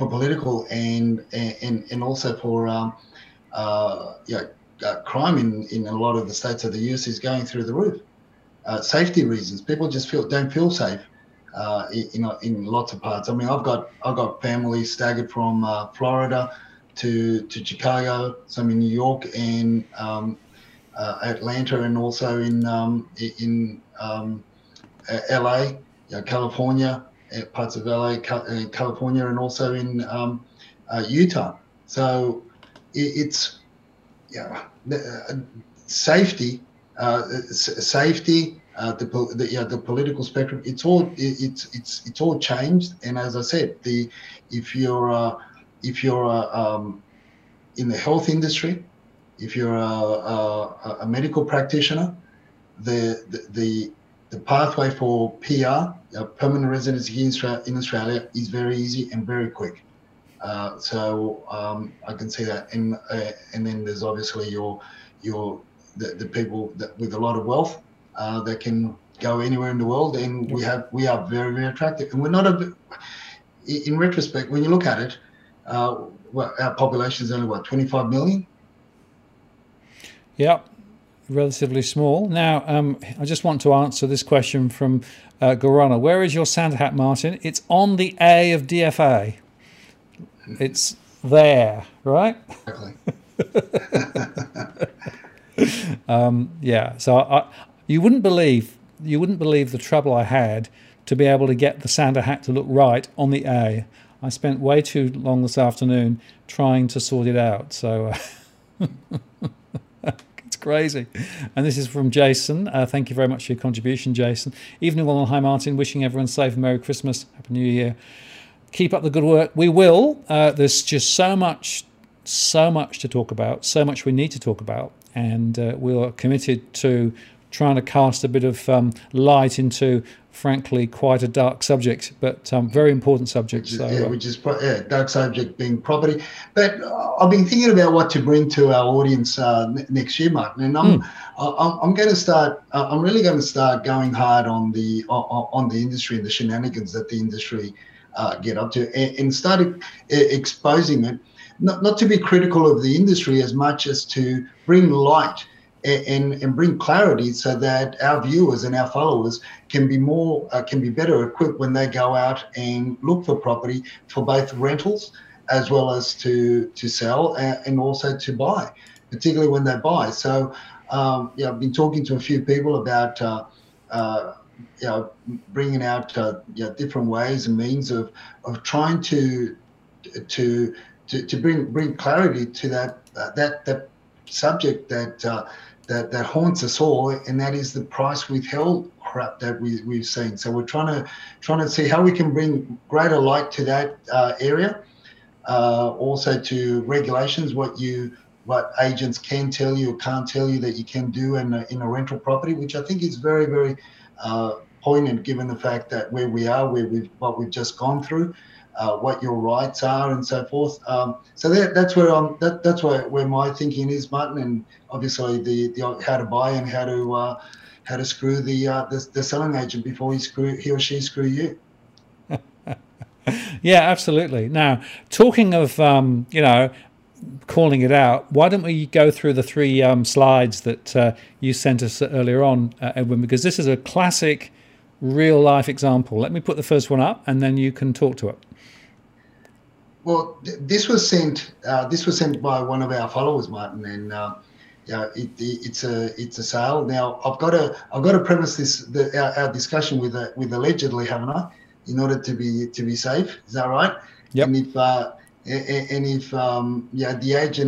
and also for crime in a lot of the states of the US is going through the roof. safety reasons. People just don't feel safe in lots of parts. I mean, I've got family staggered from Florida to Chicago, some in New York and Atlanta, and also in LA, California, parts of LA, California, and also in Utah. So it's safety, the political spectrum. It's all changed. And as I said, if you're in the health industry, if you're a medical practitioner, the pathway for PR, permanent residency in Australia, is very easy and very quick. So I can see that, and then there's obviously the people with a lot of wealth that can go anywhere in the world, and we are very, very attractive. And we're not in retrospect, when you look at it, our population is only 25 million.
Yeah, relatively small. Now, I just want to answer this question from Gorana. Where is your Santa hat, Martin? It's on the A of DFA. It's there, right?
Exactly.
Yeah. So you wouldn't believe the trouble I had to be able to get the Santa hat to look right on the A. I spent way too long this afternoon trying to sort it out. So it's crazy. And this is from Jason. Thank you very much for your contribution, Jason. Evening all, hi Martin. Wishing everyone safe and Merry Christmas, Happy New Year. Keep up the good work. We will. There's just so much to talk about, so much we need to talk about, and we are committed to trying to cast a bit of light into, frankly, quite a dark subject, but very important subject.
Which is dark subject being property. But I've been thinking about what to bring to our audience next year, Martin, and I'm going to start. I'm really going to start going hard on the industry and the shenanigans that the industry get up to, and start exposing it. Not to be critical of the industry as much as to bring light and bring clarity, so that our viewers and our followers can be better equipped when they go out and look for property for both rentals as well as to sell and also to buy, particularly when they buy. So I've been talking to a few people about bringing out different ways and means of trying to bring clarity to that subject that haunts us all, and that is the price withheld crap that we've seen. So we're trying to see how we can bring greater light to that area, also to regulations, what agents can tell you or can't tell you that you can do in a rental property, which I think is very, very poignant given the fact that where we are, what we've just gone through. What your rights are and so forth. So that's where my thinking is, Martin, and obviously the how to buy and how to screw the selling agent before he or she screw you.
Yeah, absolutely. Now, talking of calling it out, why don't we go through the three slides that you sent us earlier on, Edwin, because this is a classic real life example. Let me put the first one up and then you can talk to it.
Well, this was sent by one of our followers, Martin, and it's a sale. Now I've got to premise our discussion with allegedly, haven't I? In order to be safe, is that right?
Yep.
And if the agent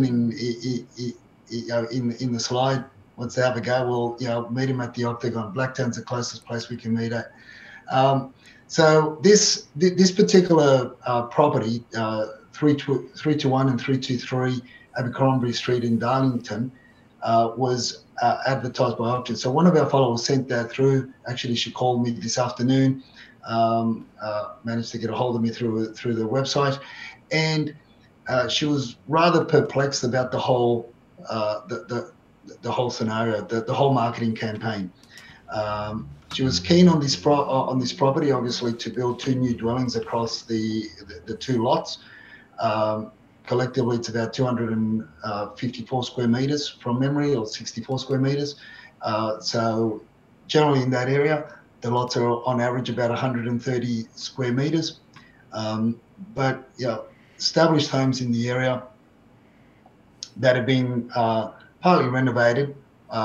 in the slide wants to have a go, we'll meet him at the Octagon. Blacktown's the closest place we can meet at. So this particular property, 321 and 323 Abercrombie Street in Darlington, was advertised by auction. So one of our followers sent that through. Actually, she called me this afternoon, managed to get a hold of me through the website, and she was rather perplexed about the whole the whole scenario, the whole marketing campaign. She was keen on this property, obviously, to build 2 new dwellings across the 2 lots. Collectively, it's about 254 square meters from memory, or 64 square meters. So generally in that area, the lots are on average about 130 square meters. But established homes in the area that have been partly renovated,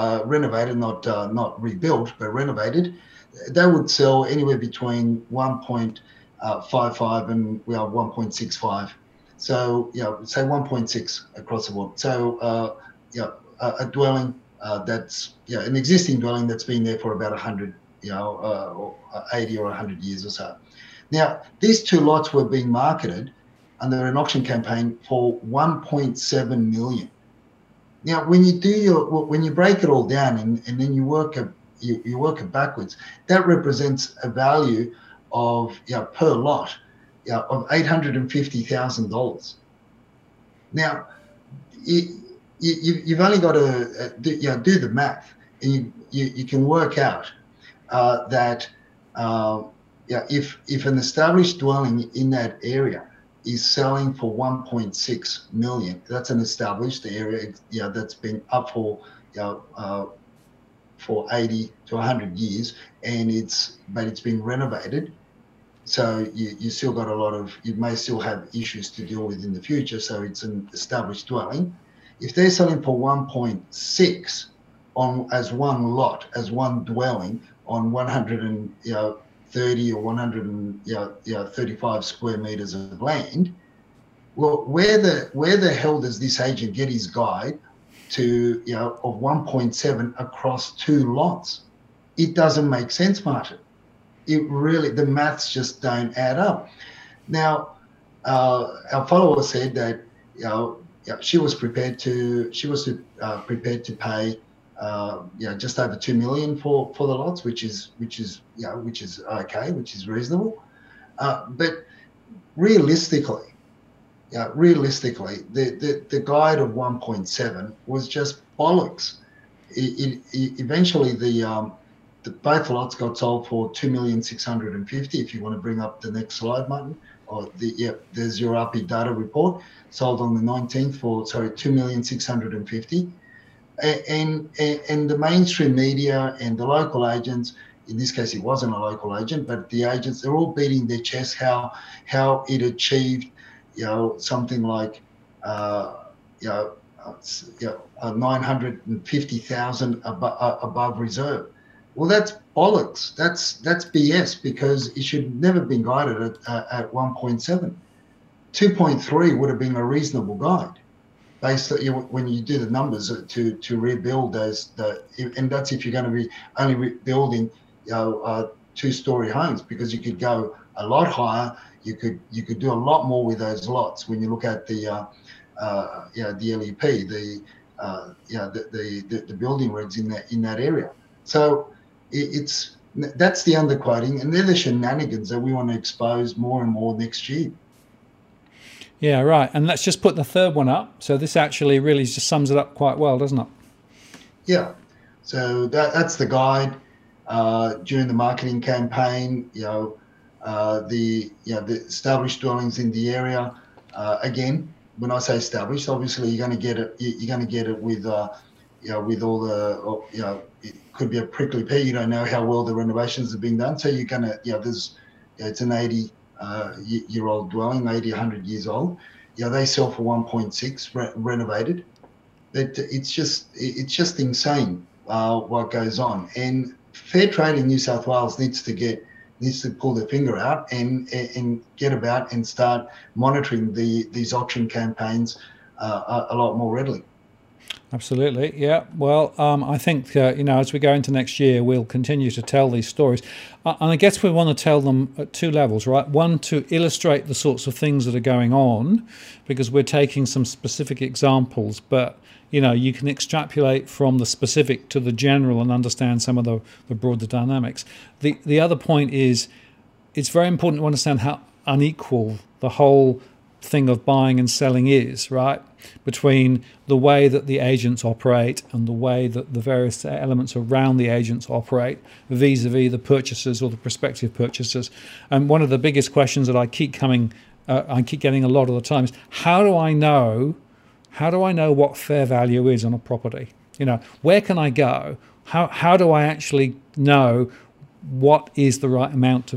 not rebuilt, but renovated, they would sell anywhere between 1.55 and 1.65. So say 1.6 across the board. So a dwelling that's an existing dwelling that's been there for about 100, or 80 or 100 years or so. Now these two lots were being marketed under an auction campaign for 1.7 million. Now, when you break it all down and then you work it backwards, that represents a value of per lot of $850,000. Now, you've only got to do the math, and you can work out that if an established dwelling in that area is selling for 1.6 million. That's an established area, that's been up for 80 to 100 years, and it's been renovated. So you still got you may still have issues to deal with in the future. So it's an established dwelling. If they're selling for 1.6 as one lot, as one dwelling on 130 or 135 square meters of land, well, where the hell does this agent get his guide to of 1.7 across two lots? It doesn't make sense, Martin. The maths just don't add up. Now, our follower said that she was prepared to pay just over $2 million for the lots, which is okay, which is reasonable. But realistically, the guide of 1.7 was just bollocks. Eventually, both lots got sold for $2,650,000. If you want to bring up the next slide, Martin, there's your RP data report, sold on the 19th for $2,650,000. And the mainstream media and the local agents, in this case, it wasn't a local agent, but the agents, they're all beating their chest how it achieved, something like, 950,000 above reserve. Well, that's bollocks. That's BS, because it should never have been guided at 1.7. 2.3 would have been a reasonable guide, based when you do the numbers to rebuild those. And that's if you're going to be only rebuilding two-story homes, because you could go a lot higher. You could do a lot more with those lots when you look at the LEP, the building regs in that area. So that's the underquoting, and they're the shenanigans that we want to expose more and more next year.
Yeah, right. And let's just put the third one up. So this actually really just sums it up quite well, doesn't it?
Yeah. So that's the guide during the marketing campaign. The established dwellings in the area. Again, when I say established, obviously you're going to get it. You're going to get it with with all the it could be a prickly pear. You don't know how well the renovations have been done. So you're going to it's an 80-year-old dwelling, 80, 100 years old. They sell for 1.6 renovated. It's just insane what goes on. And Fair Trade in New South Wales needs to pull their finger out and get about and start monitoring these auction campaigns a lot more readily.
Absolutely, yeah. Well, I think, as we go into next year, we'll continue to tell these stories. And I guess we want to tell them at two levels, right? One, to illustrate the sorts of things that are going on, because we're taking some specific examples, but, you can extrapolate from the specific to the general and understand some of the broader dynamics. The other point is, it's very important to understand how unequal the whole thing of buying and selling is, right? Between the way that the agents operate and the way that the various elements around the agents operate vis-a-vis the purchasers or the prospective purchasers. And one of the biggest questions that I keep getting a lot of the time is, how do I know what fair value is on a property? Where can I go? How do I actually know what is the right amount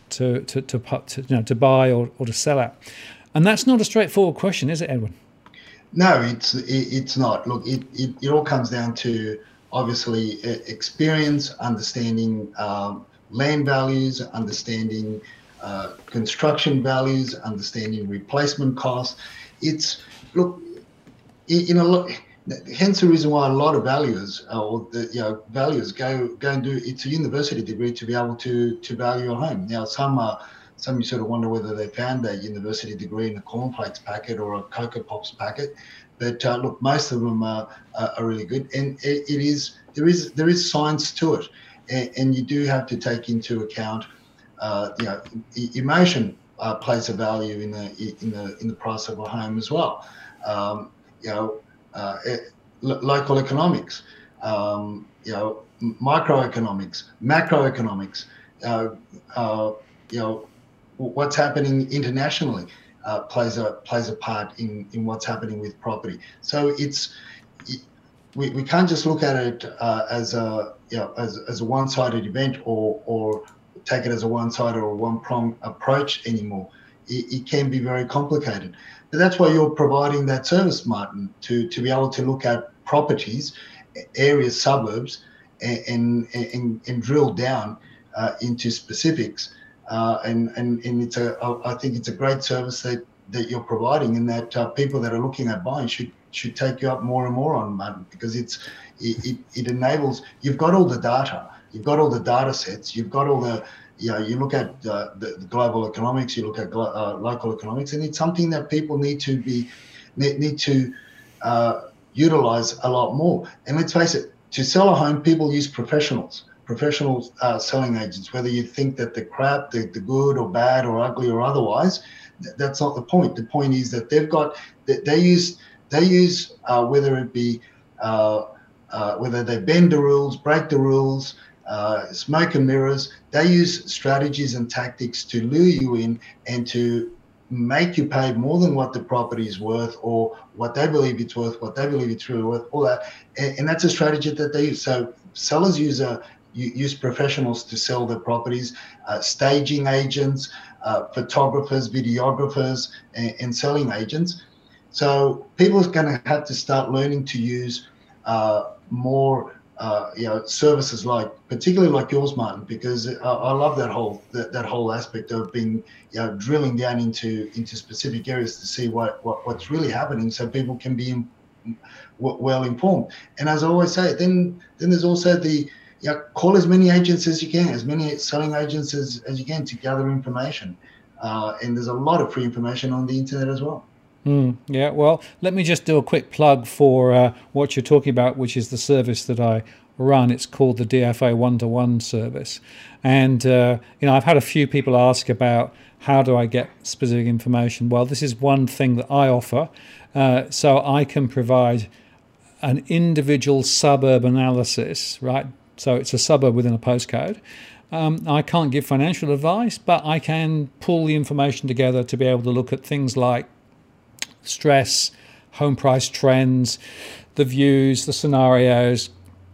to buy or to sell at? And that's not a straightforward question, is it, Edwin?
No, it's not. Look, it all comes down to obviously experience, understanding land values, understanding construction values, understanding replacement costs. Hence the reason why a lot of valuers valuers go and do it's a university degree to be able to value a home. Now some you sort of wonder whether they found a university degree in a cornflakes packet or a Cocoa Pops packet, but look, most of them are really good, and there is science to it, and you do have to take into account emotion plays a value in the price of a home as well. Local economics, microeconomics, macroeconomics, what's happening internationally plays a part in what's happening with property. So we can't just look at it as a one-sided event or take it as a one-sided or one-pronged approach anymore. It can be very complicated. But that's why you're providing that service, Martin, to be able to look at properties, areas, suburbs, and drill down into specifics. And I think it's a great service that you're providing, and that people that are looking at buying should take you up more and more on, Martin, because it enables. You've got all the data. You've got all the data sets. You've got all the. You look at the global economics. You look at local economics, and it's something that people need to utilize a lot more. And let's face it, to sell a home, people use professional selling agents. Whether you think that the crap, the good or bad or ugly or otherwise, that's not the point. The point is that they use whether it be whether they bend the rules, break the rules, smoke and mirrors. They use strategies and tactics to lure you in and to make you pay more than what the property is worth, or what they believe it's worth, what they believe it's really worth, all that. And that's a strategy that they use. So sellers use professionals to sell their properties, staging agents, photographers, videographers, and selling agents. So people are going to have to start learning to use more services particularly like yours, Martin, because I love that whole aspect of being drilling down into specific areas to see what's really happening, so people can be well informed. And as I always say, then there's also the call as many agents as you can, as many selling agents as you can, to gather information. And there's a lot of free information on the internet as well.
Yeah, well, let me just do a quick plug for what you're talking about, which is the service that I run. It's called the DFA one-to-one service. And, I've had a few people ask about how do I get specific information. Well, this is one thing that I offer. So I can provide an individual suburb analysis, right? So it's a suburb within a postcode. I can't give financial advice, but I can pull the information together to be able to look at things like stress, home price trends, the views, the scenarios,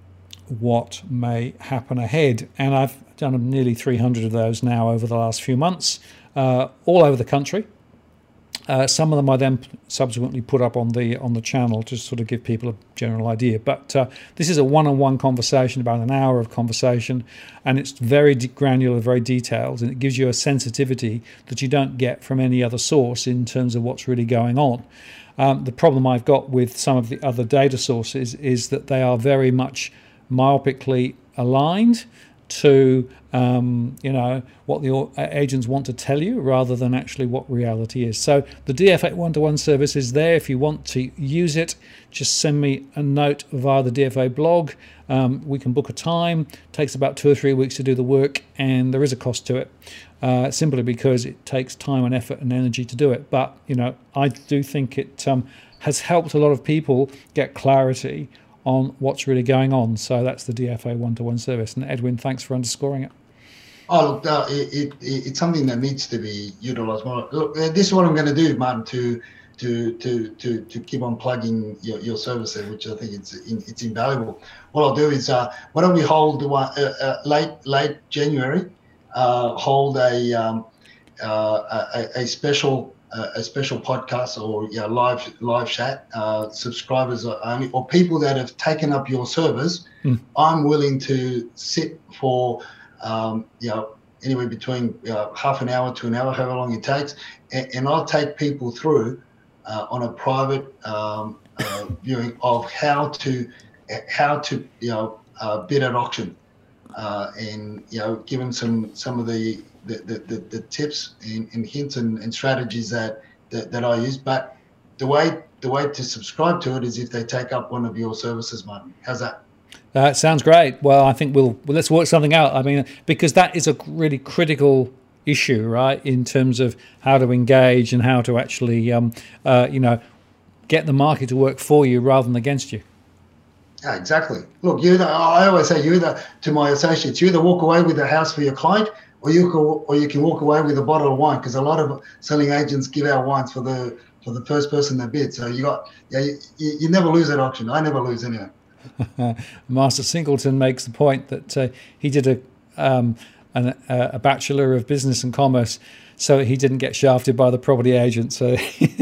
what may happen ahead. And I've done nearly 300 of those now over the last few months, all over the country. Some of them I then subsequently put up on the channel to sort of give people a general idea. But this is a one-on-one conversation, about an hour of conversation, and it's very granular, very detailed, and it gives you a sensitivity that you don't get from any other source in terms of what's really going on. The problem I've got with some of the other data sources is that they are very much myopically aligned to what the agents want to tell you, rather than actually what reality is. So the DFA one-to-one service is there. If you want to use it, just send me a note via the DFA blog. We can book a time. It takes about 2 or 3 weeks to do the work, and there is a cost to it, simply because it takes time and effort and energy to do it. But I do think it has helped a lot of people get clarity on what's really going on. So that's the DFA one-to-one service. And Edwin, thanks for underscoring it.
Oh, look, it's something that needs to be utilised more. Look, this is what I'm going to do, Martin, to to keep on plugging your service there, which I think it's invaluable. What I'll do is why don't we hold late January, hold a special podcast or live chat, subscribers only, or people that have taken up your service. I'm willing to sit for anywhere between half an hour to an hour, however long it takes, and I'll take people through on a private viewing of how to bid at auction, and give them some of the tips and hints and strategies that I use. But the way to subscribe to it is if they take up one of your services, Martin. How's that?
That sounds great. Well, I think let's work something out. I mean, because that is a really critical issue, right, in terms of how to engage and how to actually, get the market to work for you rather than against you.
Yeah, exactly. Look, I always say to my associates, you either walk away with a house for your client, or you can walk away with a bottle of wine, because a lot of selling agents give out wines for the first person that bids. So you never lose at auction. I never lose anyway.
Master Singleton makes the point that he did a Bachelor of Business and Commerce, so he didn't get shafted by the property agent. So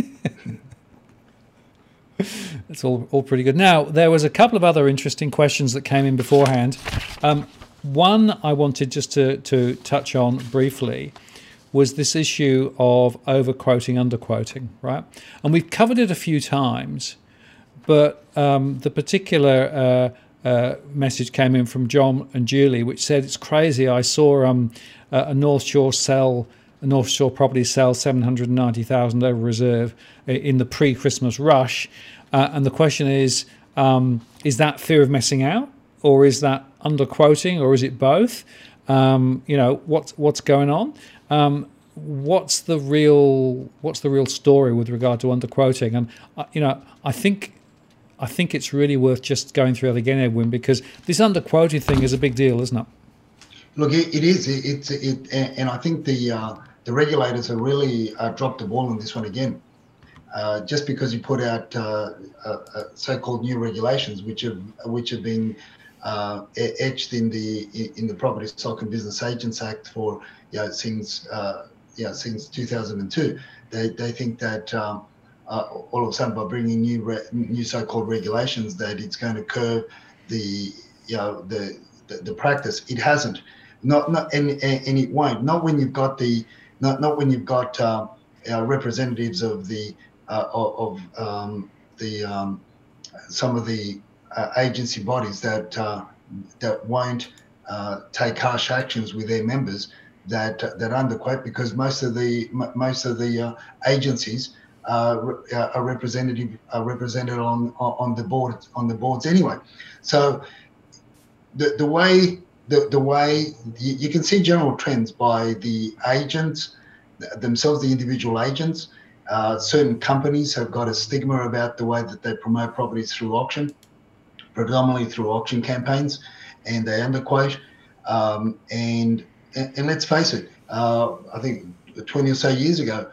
it's all pretty good. Now, there was a couple of other interesting questions that came in beforehand. One I wanted just to touch on briefly was this issue of overquoting, underquoting, right? And we've covered it a few times, but the particular message came in from John and Julie, which said, it's crazy. I saw a North Shore property sell 790,000 over reserve in the pre-Christmas rush. And the question is that fear of missing out, or is that underquoting, or is it both? What's going on? What's the real story with regard to underquoting? And I think it's really worth just going through it again, Edwin, because this underquoting thing is a big deal, isn't it?
Look, it is. And I think the regulators have really dropped the ball on this one again. Just because you put out so-called new regulations, which have been etched in the Property Stock and Business Agents Act for since 2002, they think that all of a sudden, by bringing new so-called regulations, that it's going to curb the practice. It hasn't. Not and it won't. Not when you've got representatives of some of the agency bodies that won't take harsh actions with their members that underquote, because most of the agencies are represented on the boards anyway. So the way you can see general trends by the agents themselves, the individual agents. Certain companies have got a stigma about the way that they promote properties through auction, predominantly through auction campaigns, and they underquote. And let's face it, I think 20 or so years ago,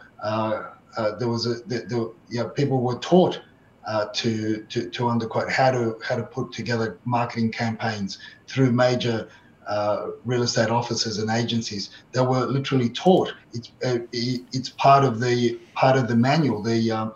people were taught to underquote, how to put together marketing campaigns through major real estate offices and agencies. They were literally taught. It's part of the manual, the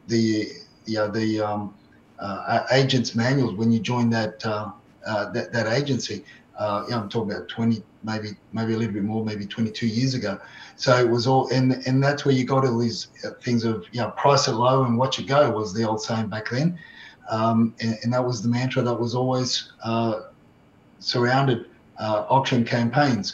agent's manuals when you join that agency. I'm talking about 20, maybe a little bit more, maybe 22 years ago. So it was all, and that's where you got all these things of, price it low and watch it go, was the old saying back then. And that was the mantra that was always surrounded auction campaigns.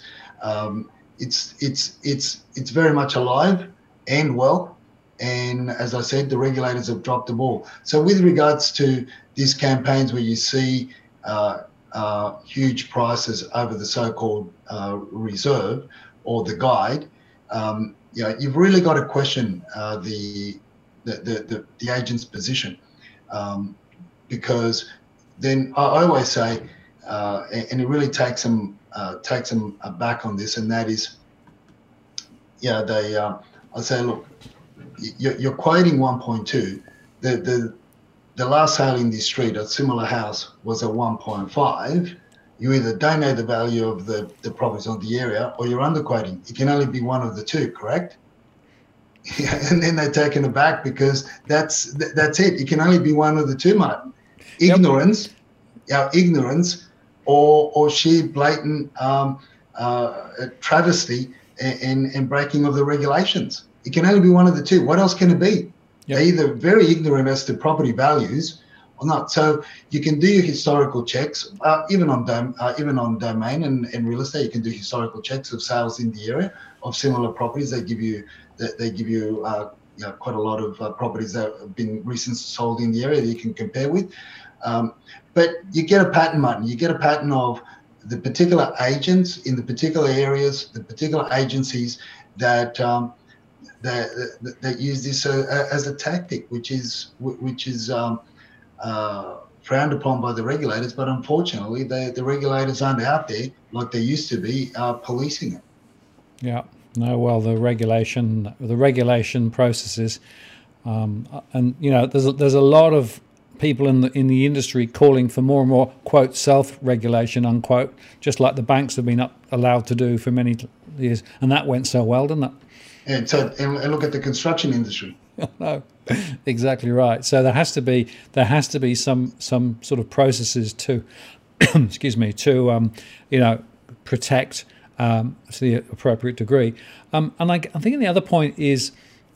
It's very much alive and well. And as I said, the regulators have dropped the ball. So with regards to these campaigns where you see huge prices over the so-called reserve or the guide, you've really got to question the agent's position, because then I always say, and it really takes them back on this, and that is, I say, look, you're quoting 1.2. The last sale in this street, a similar house, was at 1.5. You either don't know the value of the properties on the area, or you're underquoting. It can only be one of the two, correct? And then they're taken aback because that's it. It can only be one of the two, Martin. Ignorance, ignorance, or sheer blatant travesty and breaking of the regulations. It can only be one of the two. What else can it be? They're either very ignorant as to property values or not. So you can do your historical checks, even on domain and real estate. You can do historical checks of sales in the area of similar properties. They give you quite a lot of properties that have been recently sold in the area that you can compare with. But you get a pattern, Martin. You get a pattern of the particular agents in the particular areas, the particular agencies that use this as a tactic, which is frowned upon by the regulators. But unfortunately, the regulators aren't out there like they used to be policing it.
Yeah. No, well, the regulation processes, and there's a lot of people in the industry calling for more and more, quote, self-regulation, unquote, just like the banks have been allowed to do for many years, and that went so well, didn't it?
And look at the construction industry.
No, exactly right. So there has to be some sort of processes to, excuse me, to protect. To the appropriate degree. And I'm thinking the other point is,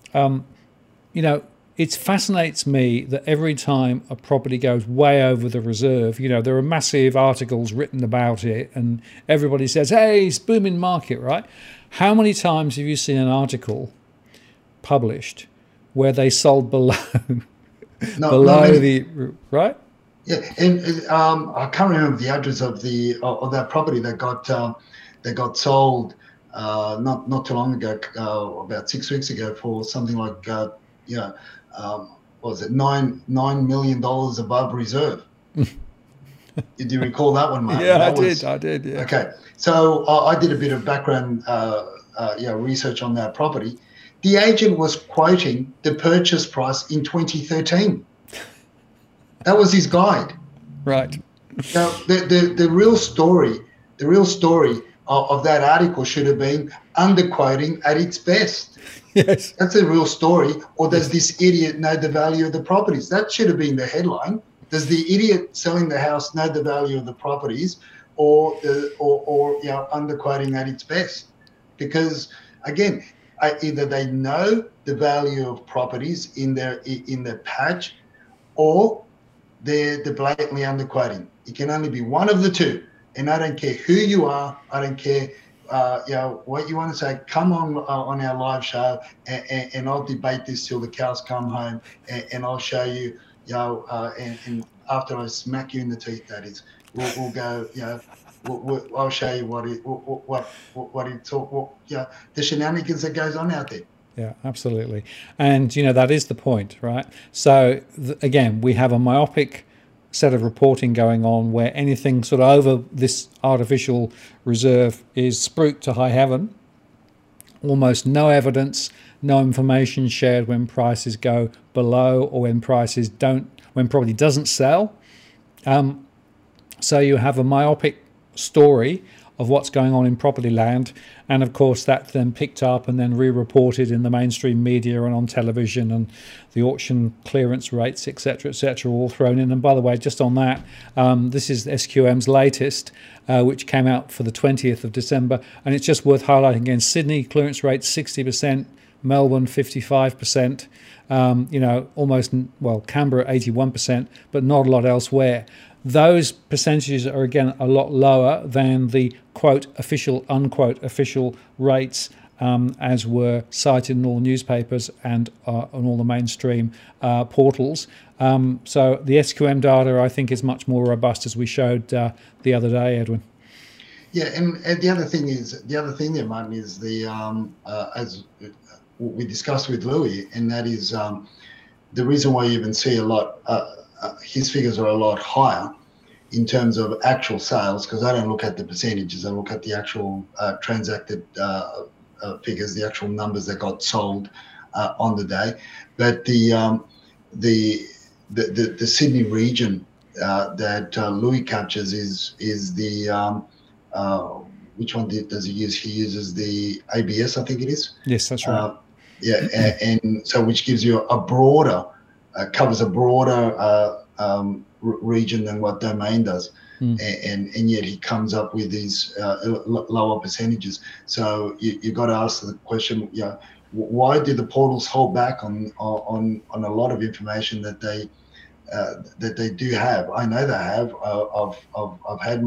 it fascinates me that every time a property goes way over the reserve, there are massive articles written about it and everybody says, hey, it's booming market, right? How many times have you seen an article published where they sold below the, right?
Yeah, and I can't remember the address of that property that got sold not too long ago, about 6 weeks ago, for something like what was it, $9 million above reserve. Did you recall that one, Martin?
Yeah, I did. Yeah.
Okay, so I did a bit of background research on that property. The agent was quoting the purchase price in 2013. That was his guide.
Right.
Now the real story of that article should have been underquoting at its best.
Yes.
That's a real story. Or does this idiot know the value of the properties? That should have been the headline. Does the idiot selling the house know the value of the properties, or underquoting at its best? Because again, either they know the value of properties in their patch, or they're blatantly underquoting. It can only be one of the two. And I don't care who you are. I don't care, what you want to say. Come on our live show, and I'll debate this till the cows come home, and I'll show you, and after I smack you in the teeth, that is, we'll go, I'll show you the shenanigans that goes on out there.
Yeah, absolutely. And, that is the point, right? So, again, we have a myopic set of reporting going on where anything sort of over this artificial reserve is spruiked to high heaven. Almost no evidence, no information shared when prices go below, or when property doesn't sell. So you have a myopic story of what's going on in property land, and of course that's then picked up and then re-reported in the mainstream media and on television, and the auction clearance rates, etc., all thrown in. And by the way, just on that, this is SQM's latest, which came out for the 20th of December, and it's just worth highlighting again. Sydney clearance rate 60%, Melbourne 55%, Canberra 81%, but not a lot elsewhere. Those percentages are, again, a lot lower than the quote official, unquote official rates, as were cited in all the newspapers and on all the mainstream portals. So the SQM data, I think, is much more robust, as we showed the other day, Edwin.
Yeah, and the other thing there, Martin, is as we discussed with Louis, and that is the reason why you even see a lot. His figures are a lot higher in terms of actual sales, because I don't look at the percentages. I look at the actual transacted figures, the actual numbers that got sold on the day. But the Sydney region that Louis captures is the which one does he use? He uses the ABS, I think it is.
Yes, that's right.
And so which gives you a broader, covers a broader region than what Domain does. And yet he comes up with these lower percentages. So you got to ask the question, why do the portals hold back on a lot of information that they do have? I know they have. I've had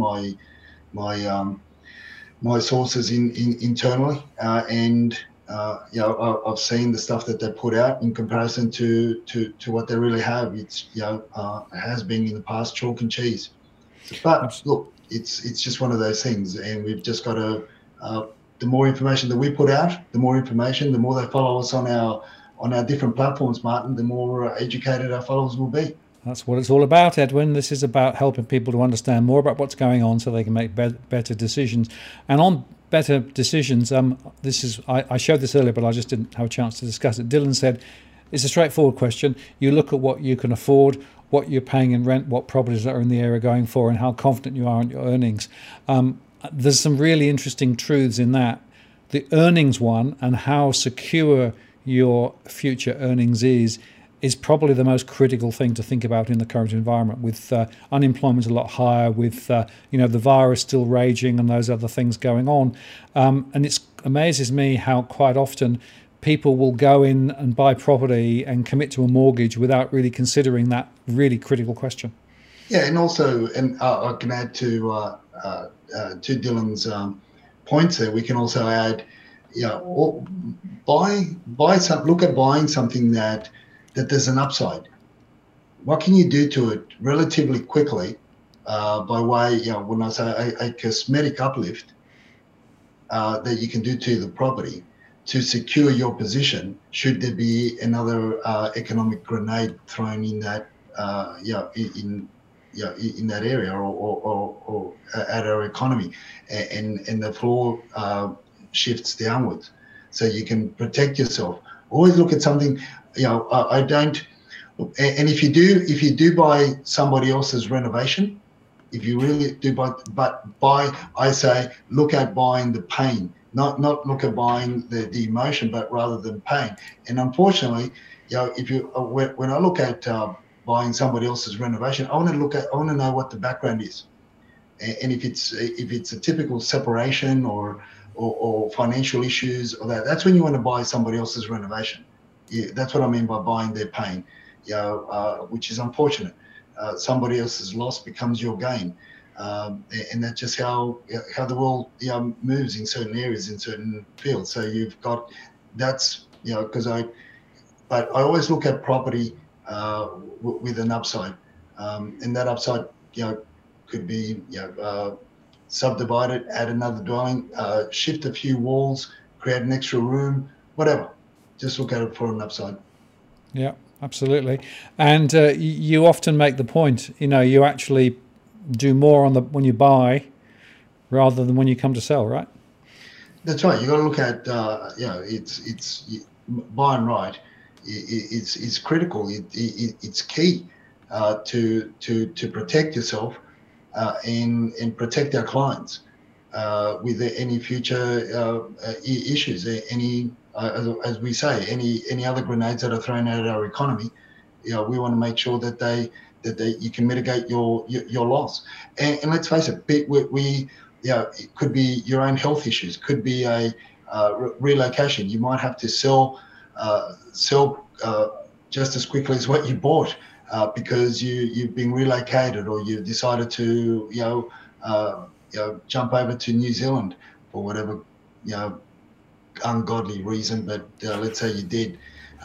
my sources internally, and I've seen the stuff that they put out in comparison to what they really have. It's has been in the past chalk and cheese. But look, it's just one of those things, and we've just got to. The more information that we put out, the more they follow us on our different platforms, Martin, the more educated our followers will be.
That's what it's all about, Edwin. This is about helping people to understand more about what's going on so they can make better decisions. And on better decisions, I showed this earlier, but I just didn't have a chance to discuss it. Dylan said, it's a straightforward question. You look at what you can afford, what you're paying in rent, what properties are in the area going for, and how confident you are in your earnings. There's some really interesting truths in that. The earnings one and how secure your future earnings is probably the most critical thing to think about in the current environment, with unemployment a lot higher, with the virus still raging and those other things going on. And it amazes me how quite often people will go in and buy property and commit to a mortgage without really considering that really critical question.
Yeah, and also, and I can add to Dylan's points there. We can also add, look at buying something that there's an upside. What can you do to it relatively quickly by way, when I say a cosmetic uplift that you can do to the property to secure your position should there be another economic grenade thrown in that in that area or at our economy, and the floor shifts downwards, so you can protect yourself. Always look at something. I don't. And if you do buy somebody else's renovation, if you really do buy, I say look at buying the pain, not look at buying the emotion, but rather than pain. And unfortunately, when I look at buying somebody else's renovation, I want to know what the background is, and if it's a typical separation or financial issues or that's when you want to buy somebody else's renovation. Yeah, that's what I mean by buying their pain, which is unfortunate. Somebody else's loss becomes your gain, and that's just how the world moves in certain areas, in certain fields. So you've got but I always look at property with an upside, and that upside could be subdivide it, add another dwelling, shift a few walls, create an extra room, whatever. Just look at it for an upside.
Yeah, absolutely. And you often make the point, you actually do more when you buy rather than when you come to sell, right?
That's right. You got to look at it's buy and right. It's critical. It's key to protect yourself and protect our clients with any future issues, as we say, any other grenades that are thrown at our economy. We want to make sure that you can mitigate your loss. And let's face it, it could be your own health issues, could be a relocation. You might have to sell just as quickly as what you bought because you've been relocated, or you've decided to jump over to New Zealand for whatever ungodly reason, but let's say you did.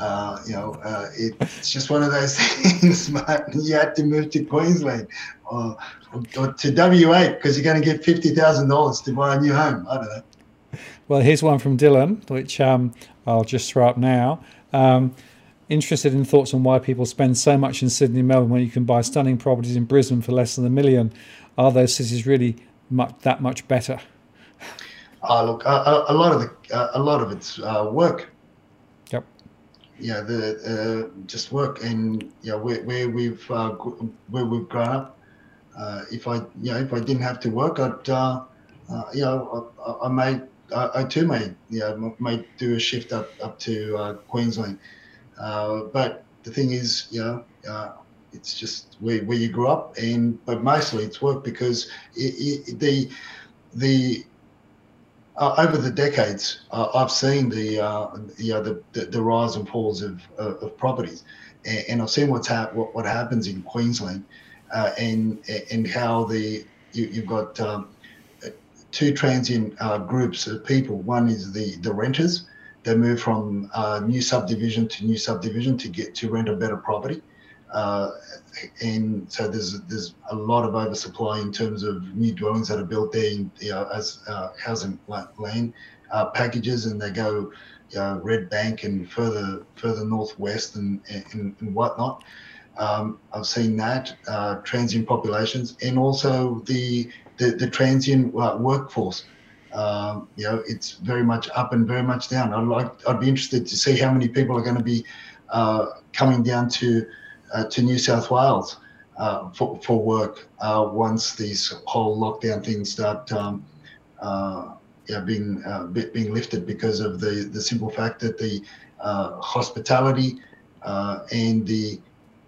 It's just one of those things, mate. You had to move to Queensland or to WA because you're going to get $50,000 to buy a new home. I don't know.
Well, here's one from Dylan, which I'll just throw up now. Interested in thoughts on why people spend so much in Sydney and Melbourne when you can buy stunning properties in Brisbane for less than $1 million. Are those cities really that much better?
Look, a lot of it's work.
Yep.
the just work, and where we've grown up. If I didn't have to work, I too may do a shift up to Queensland. But the thing is, it's just where you grew up, but mostly it's work, because over the decades, I've seen the rise and falls of properties, and I've seen what happens in Queensland, and how you've got two transient groups of people. One is the renters. They move from new subdivision to new subdivision to rent a better property, and so there's a lot of oversupply in terms of new dwellings that are built there, as housing land packages, and they go Red Bank and further northwest and whatnot. I've seen that transient populations, and also the transient workforce. It's very much up and very much down. I'd be interested to see how many people are going to be coming down to New South Wales for work once these whole lockdown things start being lifted, because of the simple fact that the hospitality and the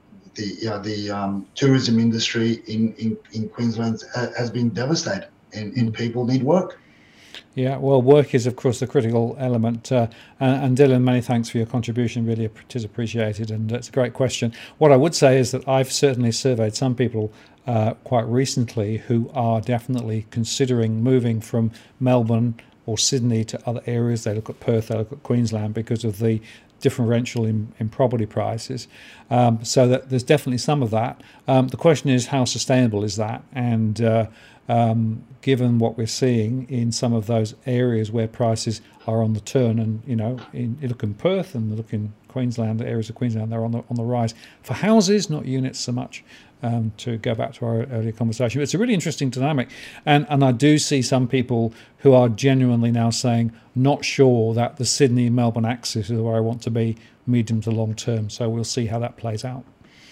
tourism industry in Queensland has been devastated, and people need work.
Yeah, well, work is, of course, the critical element. And Dylan, many thanks for your contribution. Really, it is appreciated, and it's a great question. What I would say is that I've certainly surveyed some people quite recently who are definitely considering moving from Melbourne or Sydney to other areas. They look at Perth, they look at Queensland, because of the differential in property prices. So that there's definitely some of that. The question is, how sustainable is that? And given what we're seeing in some of those areas where prices are on the turn, and you look in Perth and look in Queensland, the areas of Queensland, they're on the rise for houses, not units so much. To go back to our earlier conversation, but it's a really interesting dynamic, and I do see some people who are genuinely now saying, not sure that the Sydney-Melbourne axis is where I want to be medium to long term. So we'll see how that plays out.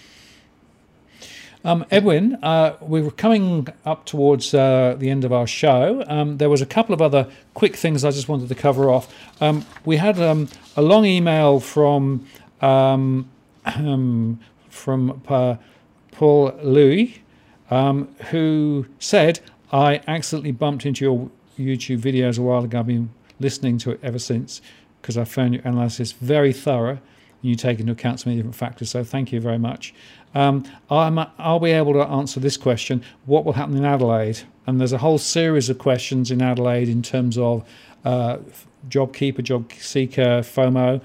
Edwin, we were coming up towards the end of our show. There was a couple of other quick things I just wanted to cover off. We had a long email from Paul Louis, who said, I accidentally bumped into your YouTube videos a while ago. I've been listening to it ever since, because I found your analysis very thorough, and you take into account so many different factors. So thank you very much. I'll be able to answer this question: what will happen in Adelaide? And there's a whole series of questions in Adelaide in terms of JobKeeper, job seeker, FOMO.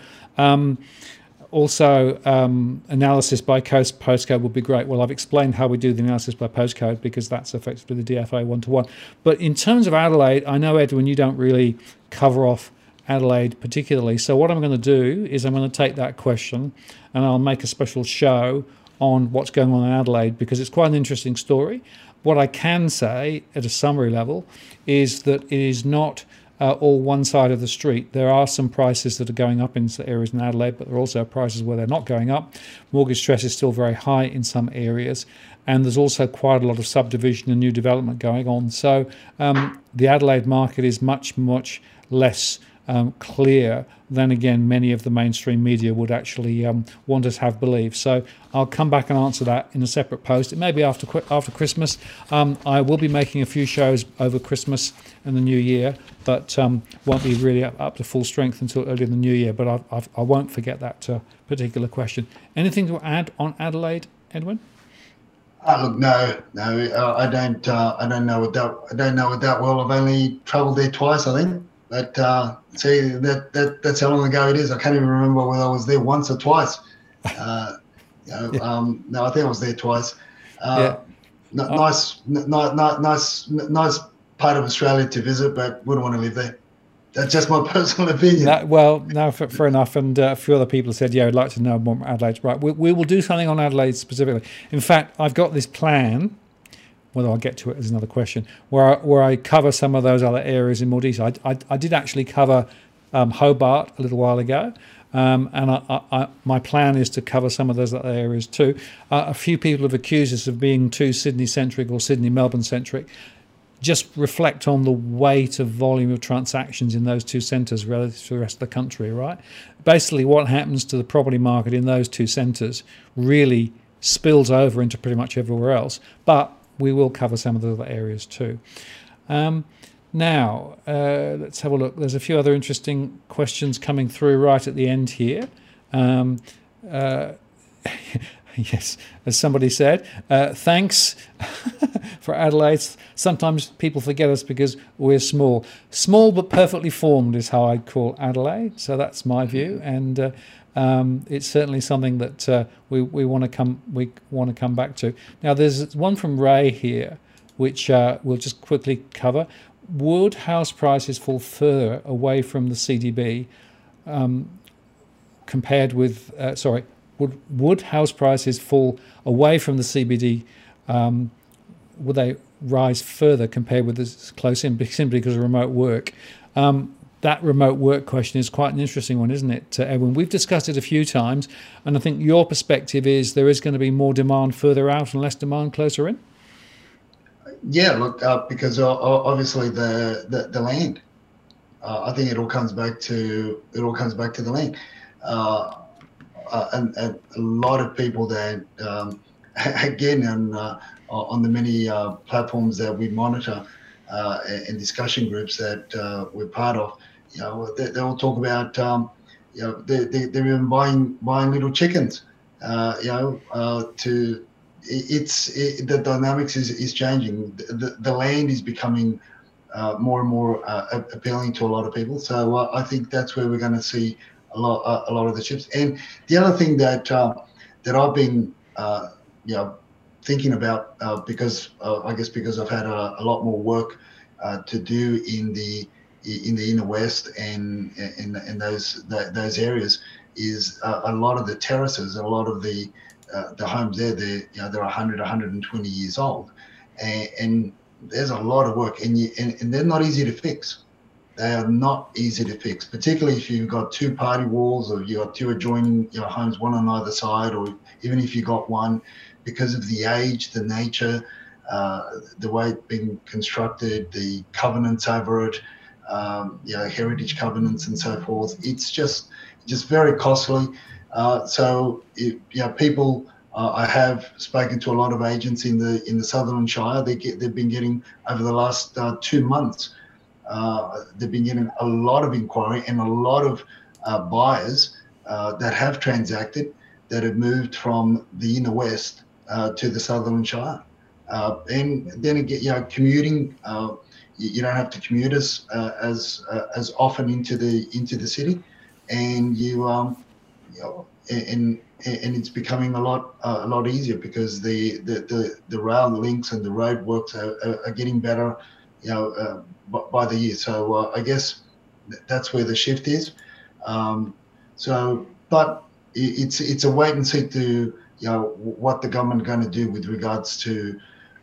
Also, analysis by postcode would be great. Well, I've explained how we do the analysis by postcode, because that's effectively the DFA one-to-one. But in terms of Adelaide, I know, Edwin, you don't really cover off Adelaide particularly. So what I'm going to do is I'm going to take that question and I'll make a special show on what's going on in Adelaide, because it's quite an interesting story. What I can say at a summary level is that it is not all one side of the street. There are some prices that are going up in areas in Adelaide, but there are also prices where they're not going up. Mortgage stress is still very high in some areas, and there's also quite a lot of subdivision and new development going on. So the Adelaide market is much, much less clear than, again, many of the mainstream media would actually want us to have believed. So I'll come back and answer that in a separate post. It may be after Christmas. I will be making a few shows over Christmas and the New Year, but won't be really up to full strength until early in the New Year. But I won't forget that particular question. Anything to add on Adelaide, Edwin?
Look, no, I don't know it that well. I've only travelled there twice, I think. But see, that's how long ago it is. I can't even remember whether I was there once or twice. No, I think I was there twice. Nice part of Australia to visit, but wouldn't want to live there. That's just my personal opinion.
Fair enough. And a few other people said, I'd like to know more about Adelaide. Right, we will do something on Adelaide specifically. In fact, I've got this plan. Whether I'll get to it is another question, where I cover some of those other areas in more detail. I did actually cover Hobart a little while ago. And my plan is to cover some of those other areas too. A few people have accused us of being too Sydney-centric or Sydney-Melbourne-centric. Just reflect on the weight of volume of transactions in those two centres relative to the rest of the country, right? Basically, what happens to the property market in those two centres really spills over into pretty much everywhere else. But we will cover some of the other areas too. Now, let's have a look. There's a few other interesting questions coming through right at the end here. Yes, as somebody said, thanks for Adelaide. Sometimes people forget us because we're small. Small but perfectly formed is how I'd call Adelaide. So that's my view, and it's certainly something that we want to come back to. Now, there's one from Ray here, which we'll just quickly cover. Would house prices fall further away from the CBD compared with Would house prices fall away from the CBD? Would they rise further compared with this close in, simply because of remote work? That remote work question is quite an interesting one, isn't it, Edwin? We've discussed it a few times, and I think your perspective is there is going to be more demand further out and less demand closer in.
Yeah, look, because obviously the land. I think it all comes back to the land. And a lot of people that, again, on the many platforms that we monitor and discussion groups that we're part of, they all talk about, they're even buying little chickens, the dynamics is changing. The land is becoming more and more appealing to a lot of people. So I think that's where we're going to see a lot of the shifts. And the other thing that I've been thinking about, because I guess because I've had a lot more work to do in the inner west and in those areas, is a lot of the terraces, a lot of the homes there, they're 100, 120 years old, and there's a lot of work, and they're not easy to fix. They are not easy to fix, particularly if you've got two party walls or you've got two adjoining homes, one on either side, or even if you got one, because of the age, the nature, the way it's been constructed, the covenants over it, heritage covenants and so forth. It's just very costly. People. I have spoken to a lot of agents in the Sutherland Shire. They've been getting, over the last 2 months, they've been getting a lot of inquiry and a lot of buyers that have transacted, that have moved from the inner west to the Sutherland Shire. And then again, commuting, you don't have to commute as often into the city, and and it's becoming a lot easier because the rail links and the road works are getting better, by the year. So I guess that's where the shift is. But it's a wait and see to what the government are going to do with regards to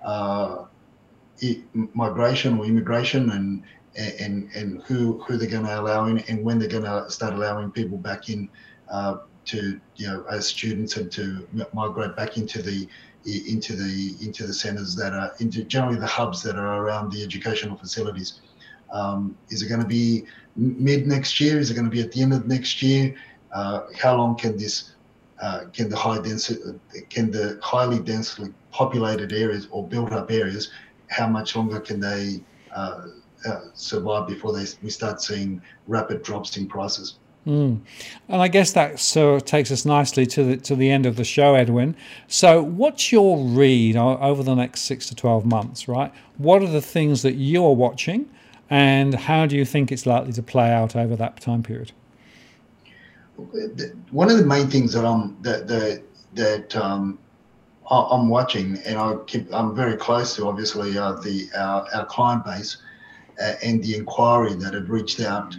migration or immigration, and who they're going to allow in, and when they're going to start allowing people back in to as students, and to migrate back into the centres that are generally the hubs that are around the educational facilities. Is it going to be mid next year? Is it going to be at the end of next year? How long can the highly densely populated areas or built up areas, how much longer can they survive before we start seeing rapid drops in prices?
And I guess that takes us nicely to the end of the show, Edwin. So what's your read over the next 6 to 12 months, right? What are the things that you're watching, and how do you think it's likely to play out over that time period?
One of the main things that I'm watching, and I'm very close to, obviously, our client base and the inquiry that have reached out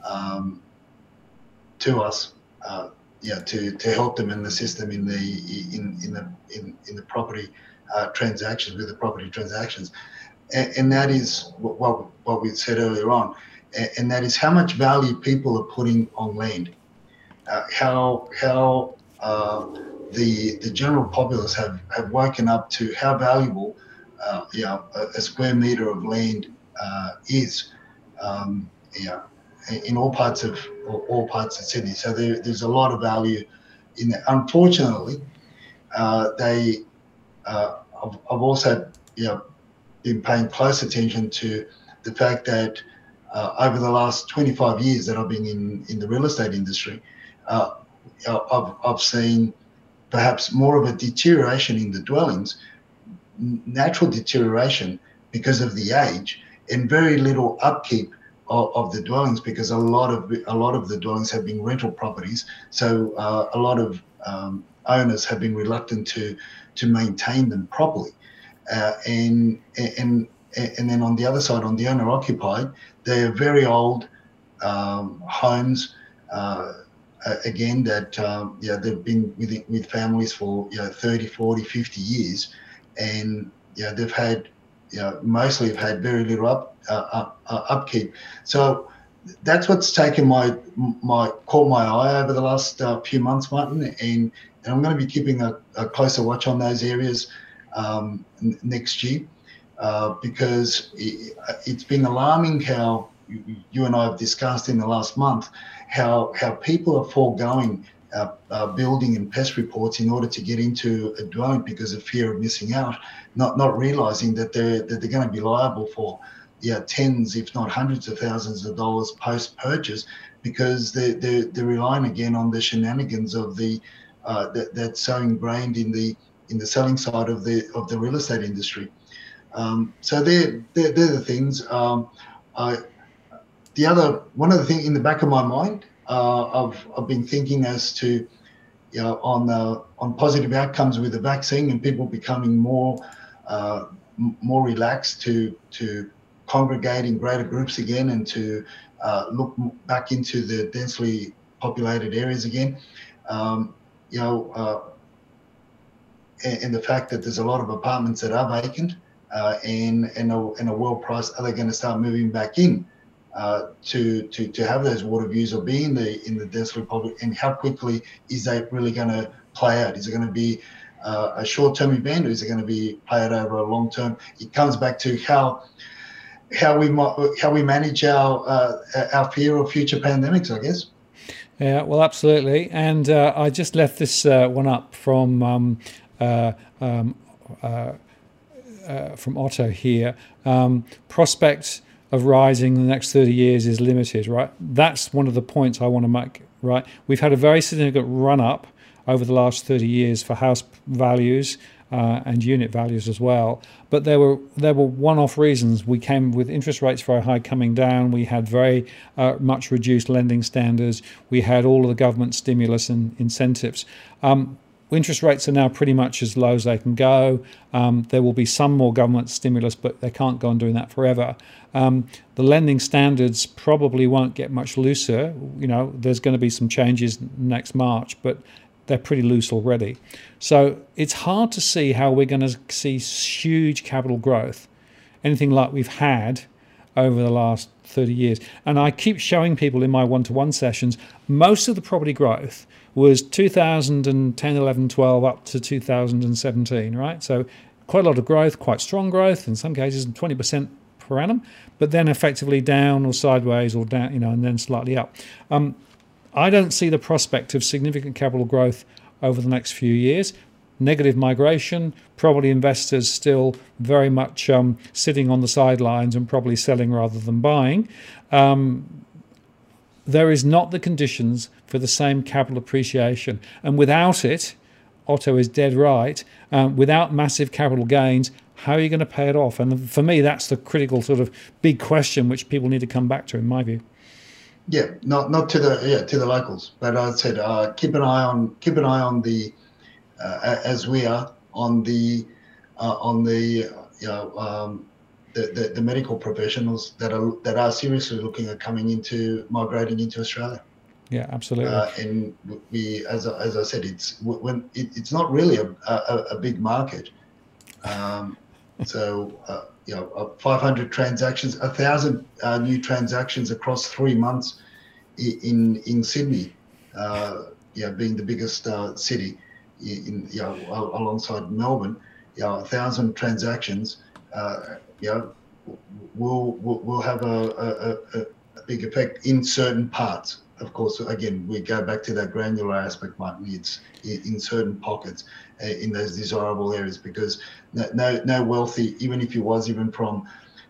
to us, to help them in the system in the property transactions, with the property transactions, and that is what we said earlier on. and that is how much value people are putting on land. How the general populace have woken up to how valuable a square meter of land is. In all parts of Sydney. So there's a lot of value in that. Unfortunately, I've also been paying close attention to the fact that over the last 25 years that I've been in the real estate industry, I've seen perhaps more of a deterioration in the dwellings, natural deterioration because of the age, and very little upkeep of the dwellings, because a lot of the dwellings have been rental properties. So a lot of owners have been reluctant to maintain them properly, and then on the other side, on the owner occupied, they are very old homes. Again, that they've been with families for 30, 40, 50 years, and they've had mostly have had very little upkeep. So that's what's taken caught my eye over the last few months, Martin, and I'm going to be keeping a closer watch on those areas next year, because it's been alarming how you and I have discussed in the last month how people are foregoing building and pest reports in order to get into a dwelling because of fear of missing out, not realizing that they're going to be liable for tens, if not hundreds of thousands of dollars post-purchase, because they're relying again on the shenanigans of that's so ingrained in the selling side of the real estate industry. So they're the things. One of the things in the back of my mind, I've been thinking as to on positive outcomes with the vaccine and people becoming more relaxed to congregate in greater groups again, and to look back into the densely populated areas again. And the fact that there's a lot of apartments that are vacant and are well priced, are they going to start moving back in to have those water views or be in the densely populated, and how quickly is that really going to play out? Is it going to be a short-term event, or is it going to be played over a long term? It comes back to how we manage our fear of future pandemics, I guess.
Yeah, well, absolutely. And I just left this one up from Otto here. Prospect of rising in the next 30 years is limited, right? That's one of the points I want to make, right? We've had a very significant run up over the last 30 years for house values and unit values as well. But there were one-off reasons. We came with interest rates very high coming down. We had very much reduced lending standards. We had all of the government stimulus and incentives. Interest rates are now pretty much as low as they can go. There will be some more government stimulus, but they can't go on doing that forever. The lending standards probably won't get much looser. There's going to be some changes next March, but they're pretty loose already. So it's hard to see how we're going to see huge capital growth, anything like we've had over the last 30 years. And I keep showing people in my one-to-one sessions, most of the property growth was 2010, 11, 12 up to 2017, right? So quite a lot of growth, quite strong growth, in some cases 20% per annum, but then effectively down or sideways or down, and then slightly up. I don't see the prospect of significant capital growth over the next few years. Negative migration, probably investors still very much sitting on the sidelines and probably selling rather than buying. There is not the conditions for the same capital appreciation. And without it, Otto is dead right, without massive capital gains, how are you going to pay it off? And for me, that's the critical sort of big question which people need to come back to, in my view.
Yeah, not to the locals, but I said keep an eye on the as we are on the medical professionals that are seriously looking at migrating into Australia.
Yeah, absolutely.
And we, as I said, it's not really a big market. So 500 transactions, 1,000 new transactions across 3 months in Sydney, being the biggest city alongside Melbourne. 1,000 transactions. Will have a big effect in certain parts. Of course, again, we go back to that granular aspect, Martin. It's in certain pockets, in those desirable areas, because no wealthy, even if he was even from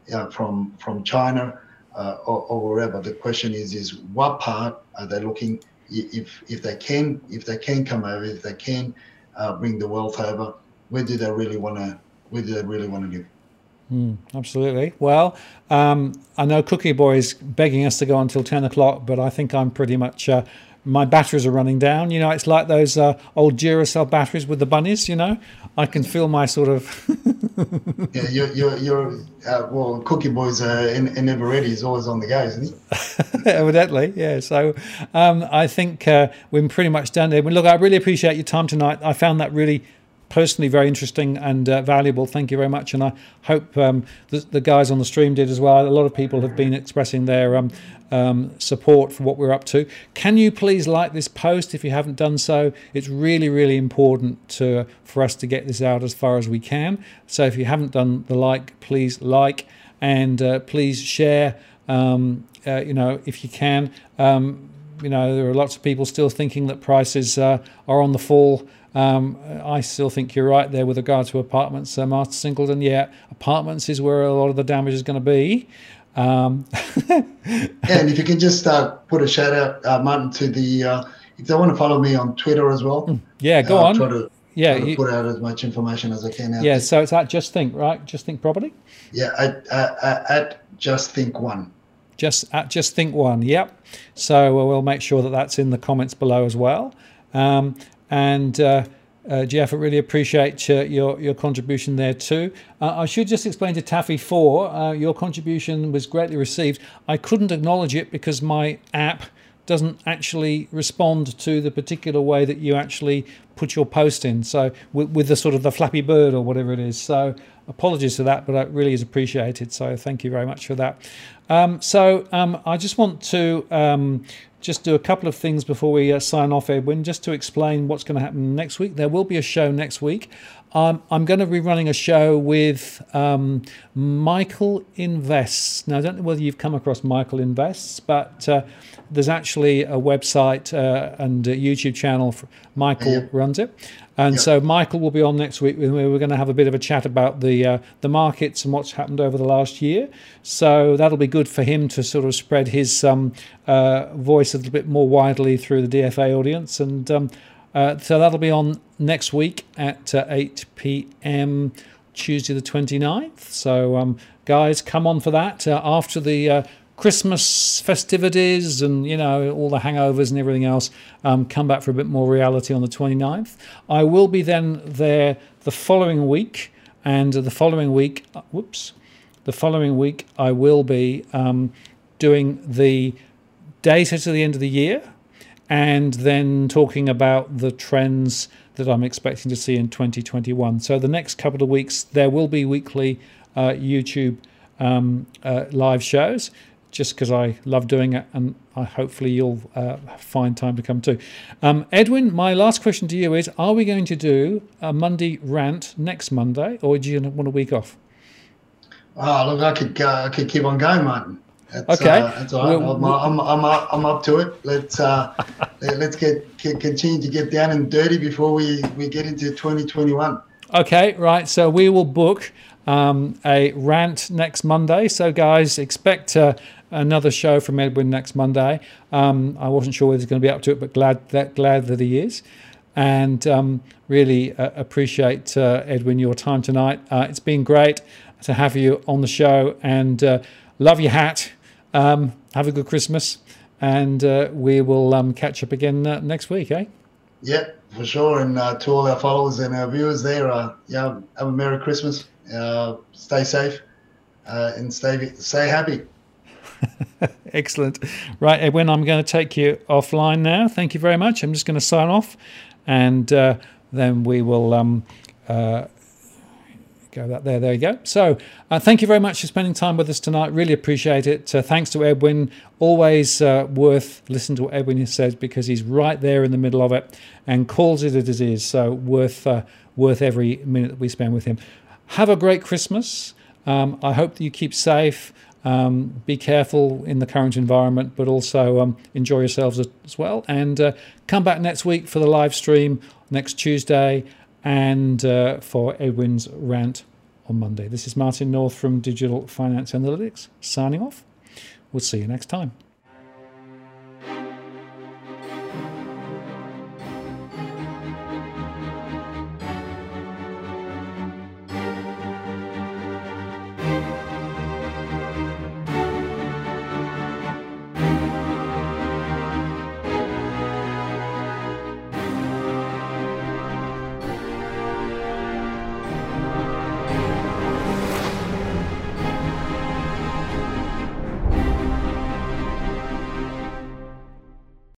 China or wherever. The question is what part are they looking? If they can come over, if they can bring the wealth over, where do they really want to live?
Absolutely. Well, I know Cookie Boy is begging us to go until 10 o'clock, but I think I'm pretty much, my batteries are running down. It's like those old Duracell batteries with the bunnies, I can feel my sort of...
Yeah, you're well, Cookie Boy's never ready. He's always on the go, isn't he?
Evidently, yeah. So I think we're pretty much done there. But look, I really appreciate your time tonight. I found that really personally very interesting and valuable. Thank you very much, and I hope the guys on the stream did as well. A lot of people have been expressing their support for what we're up to. Can you please like this post if you haven't done so? It's really, really important for us to get this out as far as we can. So if you haven't done the like, please like, and please share. If you can. There are lots of people still thinking that prices are on the fall. I still think you're right there with regard to apartments, Master Singleton. Yeah, apartments is where a lot of the damage is going to be.
And if you can just put a shout out, Martin, to the if they want to follow me on Twitter as well.
Yeah, go on.
Try to put out as much information as I can out there.
So it's at Just Think, right? Just Think Property?
Yeah, at Just Think One.
Just Think One, yep. So we'll make sure that that's in the comments below as well. Jeff, I really appreciate your contribution there too. I should just explain to Taffy 4, your contribution was greatly received. I couldn't acknowledge it because my app doesn't actually respond to the particular way that you actually put your post in. So with the sort of the Flappy Bird or whatever it is. So apologies for that, but it really is appreciated. So thank you very much for that. I just want to just do a couple of things before we sign off, Edwin, just to explain what's going to happen next week. There will be a show next week. I'm going to be running a show with Michael Invests. Now, I don't know whether you've come across Michael Invests, but there's actually a website and a YouTube channel. Michael runs it. And so Michael will be on next week. We're going to have a bit of a chat about the markets and what's happened over the last year. So that'll be good for him to sort of spread his voice a little bit more widely through the DFA audience. And so that'll be on next week at 8 p.m. Tuesday the 29th. So guys, come on for that after the Christmas festivities and all the hangovers and everything else. Come back for a bit more reality on the 29th. I will be then there the following week, and the following week I will be doing the data to the end of the year, and then talking about the trends that I'm expecting to see in 2021. So the next couple of weeks there will be weekly YouTube live shows, just because I love doing it, and hopefully you'll find time to come too. Edwin, my last question to you is, are we going to do a Monday rant next Monday, or do you want a week off?
Oh, look, I could keep on going, Martin.
Okay.
That's all right. I'm up to it. Let's continue to get down and dirty before we get into 2021.
Okay, right. So we will book a rant next Monday. So guys, expect another show from Edwin next Monday. I wasn't sure whether he's going to be up to it, but glad that he is. And really appreciate, Edwin, your time tonight. It's been great to have you on the show, and love your hat. Have a good Christmas, and we will catch up again next week, eh?
Yeah, for sure. And to all our followers and our viewers there, have a Merry Christmas. Stay safe and stay happy.
Excellent. Right, Edwin, I'm going to take you offline now. Thank you very much. I'm just going to sign off, and then we will go go. There you go. So thank you very much for spending time with us tonight. Really appreciate it. Thanks to Edwin. Always worth listening to what Edwin says, because he's right there in the middle of it and calls it as it is. So worth every minute that we spend with him. Have a great Christmas. I hope that you keep safe. Be careful in the current environment, but also enjoy yourselves as well. And come back next week for the live stream next Tuesday, and for Edwin's rant on Monday. This is Martin North from Digital Finance Analytics signing off. We'll see you next time.